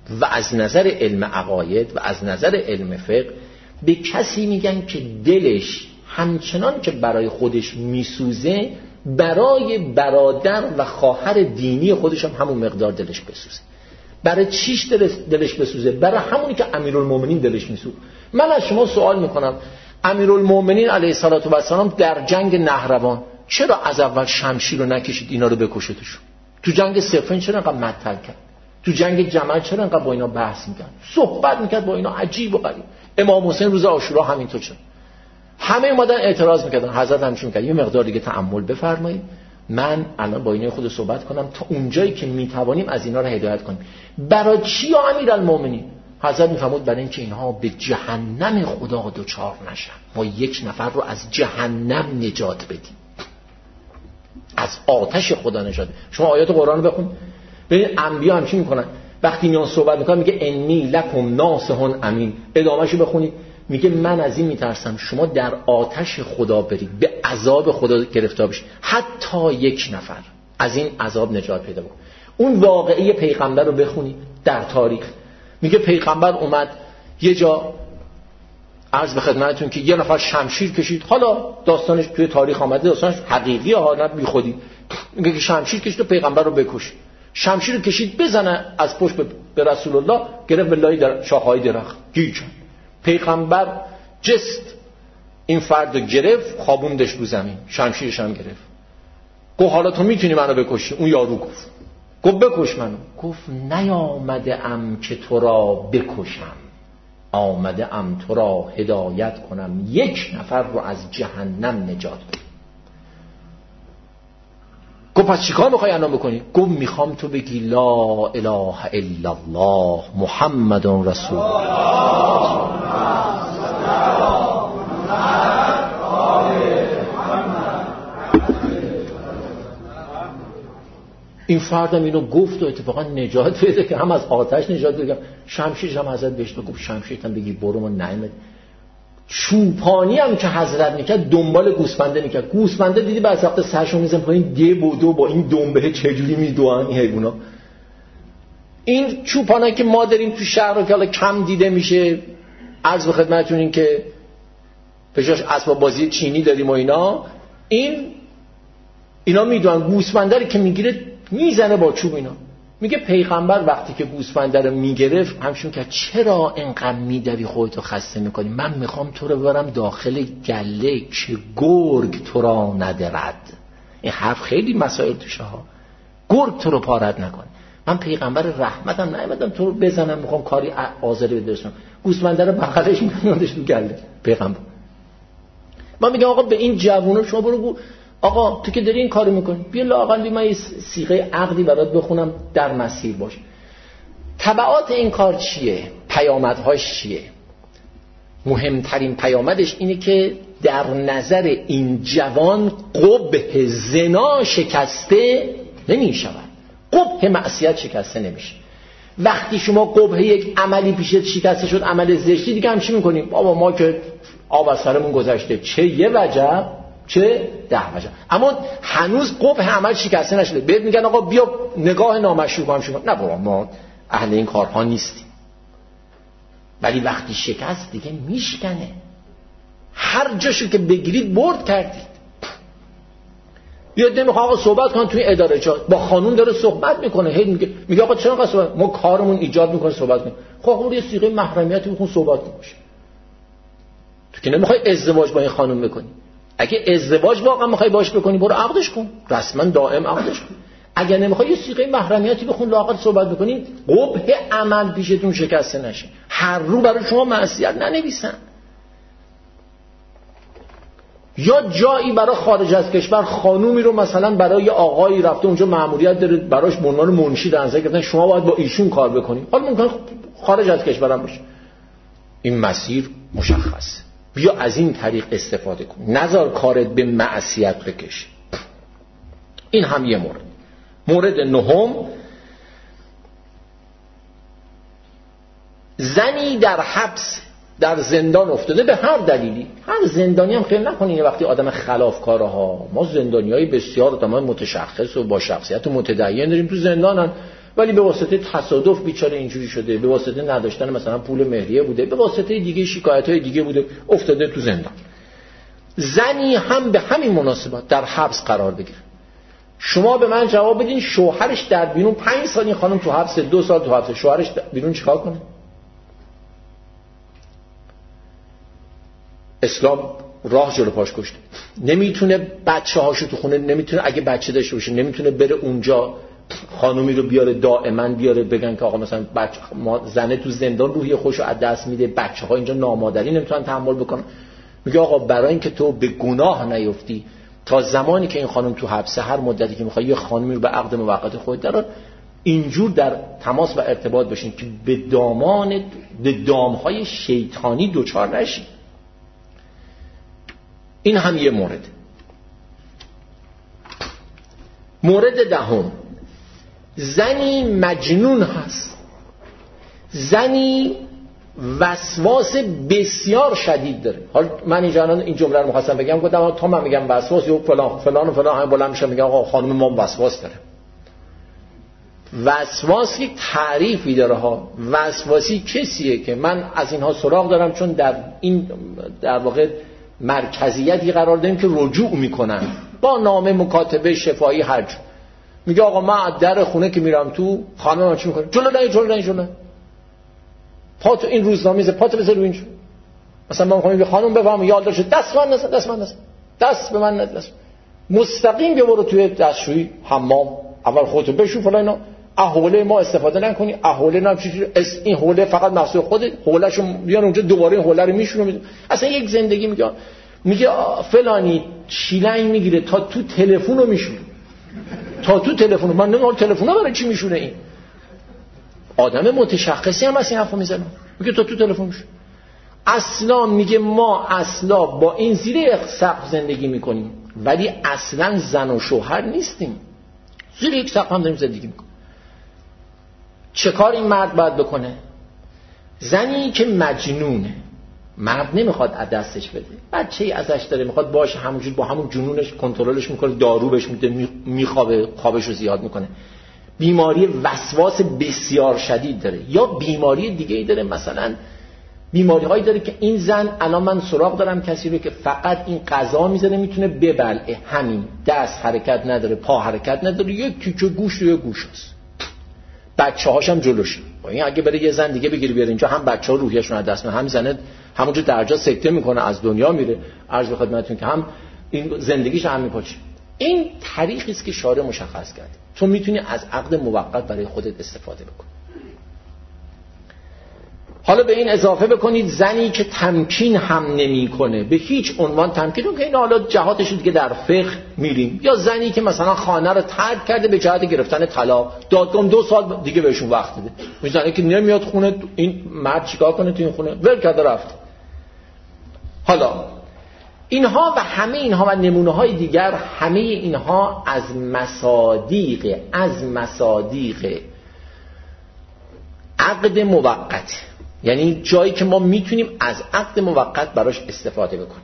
و از نظر علم عقاید و از نظر علم فقه به کسی میگن که دلش همچنان که برای خودش میسوزه برای برادر و خواهر دینی خودش هم همون مقدار دلش بسوزه. برای چیش دلش بسوزه؟ برای همونی که امیرالمومنین دلش میسوزه. من از شما سوال میکنم، امیرالمومنین علیه السلام در جنگ نهروان چرا از اول شمشیر رو نکشید اینا رو بکشتشون؟ تو جنگ صفین چرا انقدر مطل کرد؟ تو جنگ جمل چرا انقدر با اینا بحث میکرد، صحبت میکرد با اینا عجیب و غریب؟ امام حسین روز عاشورا همینطور شد. همه اومدن اعتراض میکردن. حضرت همچین میکرد یه مقدار دیگه تأمل بفرمایید، من الان با اینا خود صحبت کنم تا اونجایی که میتوانیم از اینا رو هدایت کنیم. برای چی یا امیرالمومنین؟ حضرت میفرمود برای اینکه اینها به جهنم خدا دوچار نشن. ما یک نفر رو از جهنم نجات بدیم، از آتش خدا نجات. شما آیات قرآن رو بخون ببین انبیا همچین میکنن، وقتی میان صحبت میکنن میگه انی لکم ناصح امین، ادامهشو بخونید میگه من از این میترسم شما در آتش خدا برید، به عذاب خدا گرفتار بشید، حتی یک نفر از این عذاب نجات پیدا کنه. اون واقعه پیغمبر رو بخونید در تاریخ، میگه پیغمبر اومد یه جا، عرض به خدمتتون که یه نفر شمشیر کشید، حالا داستانش توی تاریخ آمده، داستانش حقیقیه ها، نه بیخودی. میگه که شمشیر کشید و پیغمبر رو بکش. شمشیر رو کشید بزنه از پشت به رسول الله، گرفت به لای در شاخه‌های درخت گیر کرد. پیغمبر جست این فرد رو گرفت، خوابوندش رو زمین، شمشیرش هم گرفت. گفت حالا تو میتونی منو بکشی؟ اون یارو گفت بکش منو. گفت نیامده ام که تو را بکشم، آمده ام تو را هدایت کنم یک نفر رو از جهنم نجات بدم. گفت پس چیکار میخوای الان بکنی؟ گفت میخوام تو بگی لا اله الا الله محمد رسول الله. این فردم اینو گفت و اتفاقا نجات پیدا که هم از آتش نجات پیدا، شمشیرش هم حضرت بهش گفت شمشیرت هم بگی برو ما نعمت. چوپانی هم که حضرت میکرد دنبال گوسفنده میکرد. گوسفنده دیدی بعد وقت سرشو میزن پایین دی بودو با این دنبه چجوری میدوئن این حیونا. این چوپانایی که ما داریم تو شهر رو که حالا کم دیده میشه، عرض به خدمتتون این که بجاش اسباب بازی چینی داریم و اینا میدونن گوسفنده رو که میگیره میزنه با چوب. اینا میگه پیغمبر وقتی که گوسفنده رو میگرفت همشون که چرا اینقدر میدوی خودتو خسته میکنی؟ من میخوام تو رو ببرم داخل گله که گرگ تو را ندرد. این حرف خیلی مسائل توشه ها. گرگ تو رو پارد نکنه. من پیغمبر رحمتم، نیومدم تو رو بزنم، میخوام کاری آزاری بدرسونم. گوسفنده رو بغلش میکنندش تو گله پیغمبر. من میگم آقا به این جوونا شما برو آقا تو که داری این کارو میکنی بیا لااقل من یه صیغه عقدی برات بخونم در مسیر باش. تبعات این کار چیه؟ پیامدهاش چیه؟ مهمترین پیامدش اینه که در نظر این جوان قبح زنا شکسته نمیشود، قبح معصیت شکسته نمیشه. وقتی شما قبح یک عملی پیشت شکسته شد، عمل زشتی، دیگه هم چی میکنیم؟ بابا ما که آب از سرمون گذشته، چه یه وجب چه 10 وجب. اما هنوز قبح عمل شکسته نشده. بهت میگن آقا بیا نگاه نامشروع هم شما، نه بابا ما اهل این کارها نیستیم. ولی وقتی شکست دیگه میشکنه، هر جاشو که بگیرید برد کردید. بیاد نمیخواد آقا صحبت کنن توی اداره جات، با خانوم داره صحبت میکنه، هی میگه آقا چرا صحبت؟ ما کارمون ایجاد میکنه صحبت کنیم. خب یه صیغه محرمیتی بخون صحبت کن باشه. تو که نمیخوای ازدواج با این خانوم بکنی. اگه ازدواج واقعا میخوای باش بکنی برو عقدش کن، رسما دائم عقدش کن. اگه نمیخوای یه صیغه محرمیتی بخون لااقل صحبت بکنید، قبح عمل پیشتون شکسته نشه. هر رو برای شما معصیت ننویسن. یا جایی برای خارج از کشور خانومی رو مثلا برای آقایی رفته اونجا مأموریت داره، براش به عنوان منشی در نظر گرفتن شما باید با ایشون کار بکنید، حالا ممکن خارج از کشور هم باشه. این مسیر مشخصه. بیا از این طریق استفاده کن، نذار کارت به معصیت بکشه. این هم یه مورد. مورد نهم، زنی در حبس، در زندان افتاده به هر دلیلی. هر زندانی هم خیلی نکنین یه وقتی آدم خلافکاره ها. ما زندانیای بسیار آدمای متشخص و با شخصیت متدین داریم تو زندانن، ولی به واسطه تصادف بیچاره اینجوری شده، به واسطه نداشتن مثلا پول مهریه بوده، به واسطه دیگه شکایت‌های دیگه بوده، افتاده تو زندان. زنی هم به همین مناسبت در حبس قرار بگیره. شما به من جواب بدین شوهرش در بیرون 5 سال، این خانم تو حبس 2 سال تو حبس، شوهرش بیرون چیکار کنه؟ اسلام راه جلو پاش گذاشته. نمیتونه بچه‌هاشو تو خونه، نمیتونه اگه بچه داشته باشه نمیتونه بره اونجا خانومی رو بیاره دائما بیاره بگن که آقا مثلا زنه تو زندان روحی خوشو از دست میده، بچه‌ها اینجا نامادری نمیتونن تحمل بکنن. میگه آقا برای اینکه تو به گناه نیفتی، تا زمانی که این خانم تو حبسه، هر مدتی که میخوای یه خانمی رو به عقد موقت خودت درار، اینجور در تماس و ارتباط باشین که به دامهای شیطانی دوچار نشی. این هم یه مورد. مورد دهم، زنی مجنون هست، زنی وسواس بسیار شدید داره. حالا من این جمله رو می‌خواستم بگم، گفتم تا من میگم وسواس یا فلان و فلان، هم بلند میشه میگم آقا خانم ما وسواس داره. وسواس یک تعریفی داره ها. وسواسی کسیه که من از اینها سراغ دارم، چون در واقع مرکزیتی قرار داریم که رجوع میکنن با نامه مکاتبه شفاهی هر جا. میگه آقا من از در خونه که میرم تو، خانم من چی میکنه؟ جلو پاتو این روزنامه پاتو بذار رو اینجا. مثلا من میگم خانم بفهم یاد داشته دست به من نزن. مستقیم بیا برو توی دستشویی حمام، اول خودتو بشور فلان اینا. احوله ما استفاده نکنی، احوله نه چیزی، این حوله فقط محصول خودت، حولهشو بیان اونجا دوباره این حوله رو میشونه. اصلا یک زندگی میگه فلانی شیلنگ میگیره تا تو تلفنو میشونه، تا تو تلفن. من نمیدونم تلفنو برای چی میشونه. این آدم متشخصی هم از این حرفو میزنه، میگه تا تو تلفن میشونه. اصلا میگه ما اصلا با این زیر یک سقف زندگی میکنیم، ولی اصلا زن و شوهر نیستیم، زیر یک سقف هم داریم زندگی میکنیم. چه کار این مرد باید بکنه؟ زنی که مجنونه، مرد نمیخواد از دستش بده، بچه‌ای ازش داره میخواد باشه، همونجور با همون جنونش کنترلش میکنه، دارو بهش میده، میخوابه، خوابشو زیاد میکنه. بیماری وسواس بسیار شدید داره. یا بیماری دیگه ای داره، مثلا بیماری هایی داره که این زن، الان من سراغ دارم کسی رو که فقط این غذا میزنه میتونه ببلعه، همین، دست حرکت نداره، پا حرکت نداره، یک تیکه گوشت روی گوش هست، بچه هاش هم جلوشه. این اگه بره یه زن دیگه بگیره بیاره اینجا، هم بچه ها روحیشون از دست میره، هم زنه همونجا درجا سکته میکنه، از دنیا میره. عرض به خدمتتون که هم این زندگیش هم میپاچه. این طریقی است که شارع مشخص کرده. تو میتونی از عقد موقت برای خودت استفاده بکنی. حالا به این اضافه بکنید زنی که تمکین هم نمیکنه، به هیچ عنوان تمکین، که این حالا جهاتش دیگه در فقه میریم. یا زنی که مثلا خانه رو ترک کرده به جهت گرفتن طلاق، دادگاه 2 سال دیگه بهشون وقت بده. میزنه که نمیاد خونه، این مرد چیکار کنه تو این خونه؟ ول کرده رفت. حالا اینها و همه اینها و نمونه های دیگر، همه اینها از مصادیق عقد موقت، یعنی جایی که ما میتونیم از عقد موقت براش استفاده بکنیم.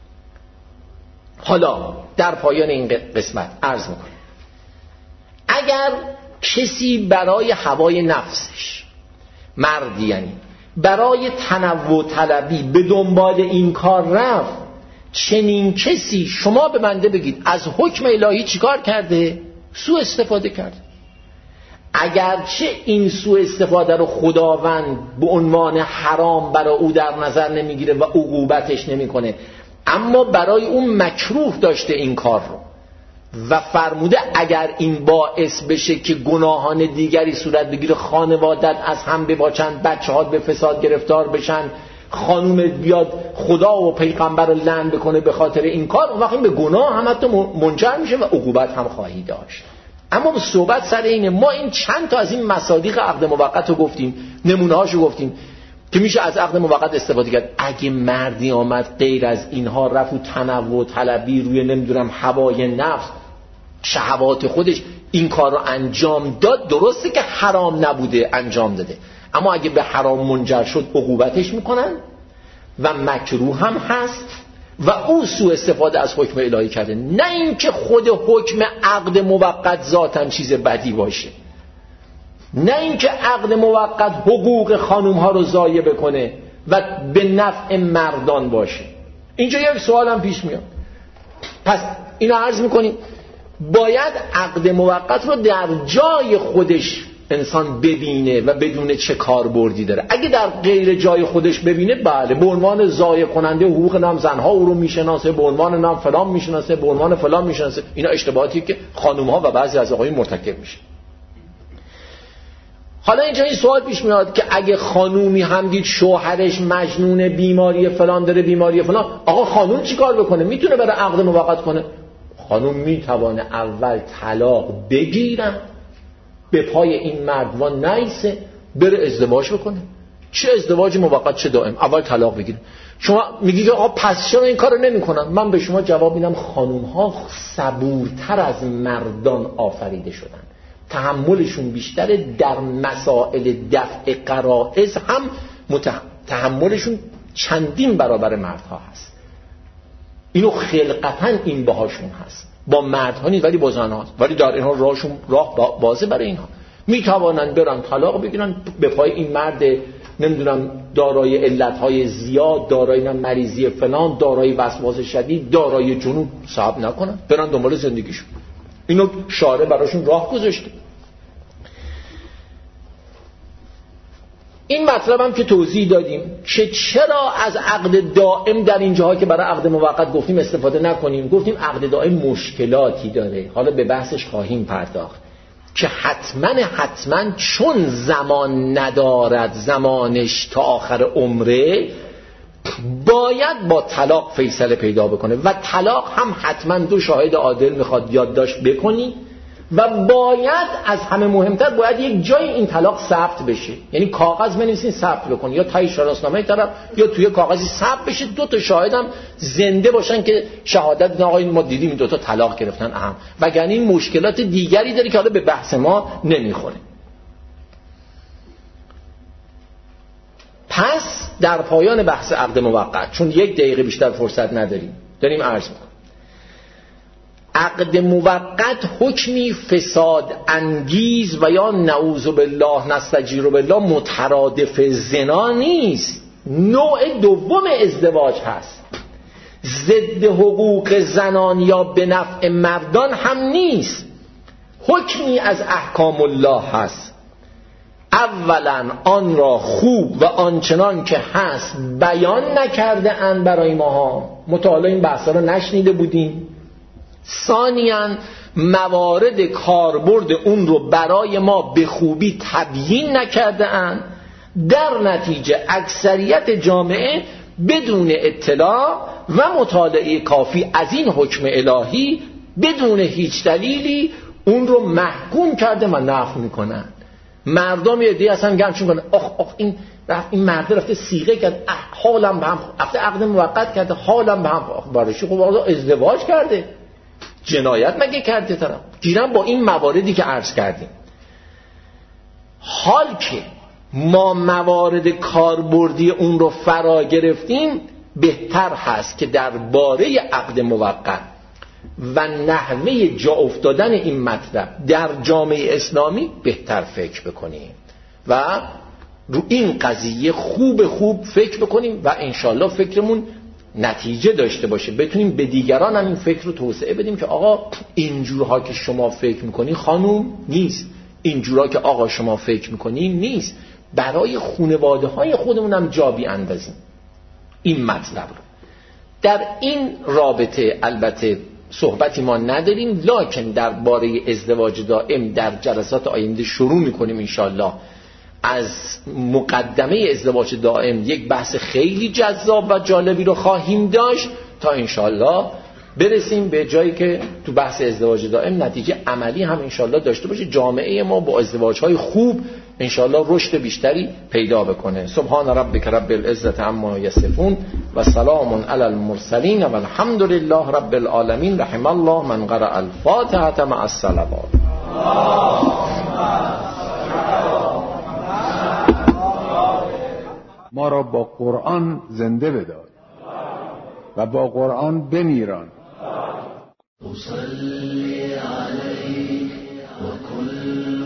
حالا در پایان این قسمت عرض میکنم، اگر کسی برای هوای نفسش، مردی یعنی برای تنوع طلبی به دنبال این کار رفت، چنین کسی شما به بنده بگید از حکم الهی چیکار کرده؟ سوء استفاده کرده. اگرچه این سوء استفاده رو خداوند به عنوان حرام برای او در نظر نمیگیره و عقوبتش نمیکنه، اما برای اون مکروه داشته این کار رو و فرموده اگر این باعث بشه که گناهان دیگری صورت بگیره، خانوادت از هم بباچن، بچه‌هات به فساد گرفتار بشن، خانومت بیاد خدا و پیغمبر رو لعن بکنه به خاطر این کار، اون وقت این به گناه هم حتی منجر میشه و عقوبت هم خواهی داشت. اما صحبت سر اینه، ما این چند تا از این مصادیق عقد موقت رو گفتیم، نمونه هاشو گفتیم که میشه از عقد موقت استفاده کرد. اگه مردی آمد غیر از اینها رفت و تنوع طلبی روی نمیدونم هوای نفس، شهوات خودش این کار رو انجام داد، درسته که حرام نبوده انجام داده، اما اگه به حرام منجر شد عقوبتش میکنن و مکروه هم هست و او سوء استفاده از حکم الهی کرده. نه اینکه خود حکم عقد موقت ذاتاً چیز بدی باشه، نه اینکه عقد موقت حقوق خانوم ها رو ضایع بکنه و به نفع مردان باشه. اینجا یک سوال هم پیش میاد. پس اینو عرض میکنیم باید عقد موقت رو در جای خودش انسان ببینه و بدونه چه کاربردی داره. اگه در غیر جای خودش ببینه، بله، به عنوان ضایع کننده حقوق نام زنها او رو میشناسه، به عنوان نام فلان میشناسه، به عنوان فلان میشناسه. اینا اشتباهاتی که خانوم ها و بعضی از آقایون مرتکب میشه. حالا اینجا این سوال پیش میاد که اگه خانومی هم دید شوهرش مجنون، بیماری فلان داره، بیماری فلان، آقا خانوم چی کار بکنه؟ میتونه بره عقد موقت کنه؟ خانوم میتوانه اول طلاق بگیرن، به پای این مردوان نیسه، بره ازدواج بکنه. چه ازدواج موقت چه دائم، اول طلاق بگیره. شما میگی که آقا پس چرا این کارو نمیکنن؟ من به شما جواب میدم خانوم ها صبورتر از مردان آفریده شدن، تحملشون بیشتره. در مسائل دفع غرائز هم تحملشون چندین برابر مردها هست. اینو خلقتاً این باهاشون هست، با مردها نیست ولی با زنها هست. ولی در اینها راهشون راه بازه برای اینها. میتوانن برن طلاق بگیرن، به پای این مرد نمیدونم دارای علتهای زیاد، دارای مریضی فلان، دارای وسواس شدید، دارای جنون صاحب نکنن، برن دنبال زندگیشون. اینو شارع براشون راه گذاشته. این مطلب هم که توضیح دادیم که چرا از عقد دائم در این جاها که برای عقد موقت گفتیم استفاده نکنیم. گفتیم عقد دائم مشکلاتی داره، حالا به بحثش خواهیم پرداخت که حتما چون زمان ندارد، زمانش تا آخر عمره، باید با طلاق فیصله پیدا بکنه و طلاق هم حتما 2 شاهد عادل میخواد یادداشت بکنی و باید از همه مهمتر باید یک جای این طلاق ثبت بشه. یعنی کاغذ بنویسین ثبت بکنی، یا تای شناسنامه طرف یا توی کاغذی ثبت بشه، 2 تا شاهد هم زنده باشن که شهادت آقا این ما دیدیم این 2 تا طلاق گرفتن اهم. وگرنه این مشکلات دیگری داره که حالا به بحث ما نمیخوره. پس در پایان بحث عقد موقت، چون 1 دقیقه بیشتر فرصت نداریم، داریم عرض میکنیم عقد موقت حکمی فساد انگیز و یا نعوذ بالله نستجیر بالله مترادف زنا نیست، نوع دوم ازدواج هست. ضد حقوق زنان یا به نفع مردان هم نیست، حکمی از احکام الله هست. اولا آن را خوب و آنچنان که هست بیان نکرده اند برای ماها، مطالعه این بحثا رو نشنیده بودیم. ثانیاً موارد کاربرد اون رو برای ما به خوبی تبیین نکرده اند. در نتیجه اکثریت جامعه بدون اطلاع و مطالعه کافی از این حکم الهی بدون هیچ دلیلی اون رو محکوم کرده و نفی میکنن. مردم یه عده‌ای اصلا گمشون کنن آخ این مرد رفته صیغه کرد، حالم به هم رفته عقد موقت کرده، حالم به هم بارشی. خب ازدواج کرده، جنایت مگه کرده طرف؟ گیرم با این مواردی که عرض کردیم. حال که ما موارد کاربردی اون رو فرا گرفتیم، بهتر هست که درباره عقد موقت و نحوه جا افتادن این مطلب در جامعه اسلامی بهتر فکر بکنیم و رو این قضیه خوب فکر بکنیم و انشالله فکرمون نتیجه داشته باشه، بتونیم به دیگران هم این فکر رو توسعه بدیم که آقا اینجورها که شما فکر میکنی خانوم نیست، اینجورها که آقا شما فکر میکنی نیست. برای خانواده های خودمون هم جا بیاندازیم این مطلب رو. در این رابطه البته صحبتی ما نداریم، لکن درباره ازدواج دائم در جلسات آینده شروع میکنیم انشالله. از مقدمه ازدواج دائم یک بحث خیلی جذاب و جالبی رو خواهیم داشت تا انشالله برسیم به جایی که تو بحث ازدواج دائم نتیجه عملی هم انشالله داشته باشه، جامعه ما با ازدواج‌های خوب انشالله رشد بیشتری پیدا بکنه. سبحان ربک رب العزة عما یصفون و سلام علی المرسلین و الحمد لله رب العالمین. رحم الله من قرأ الفاتحة مع الصلوات.
ما را با قرآن زنده بدار و با قرآن بمیران.
أصلي عليك وكل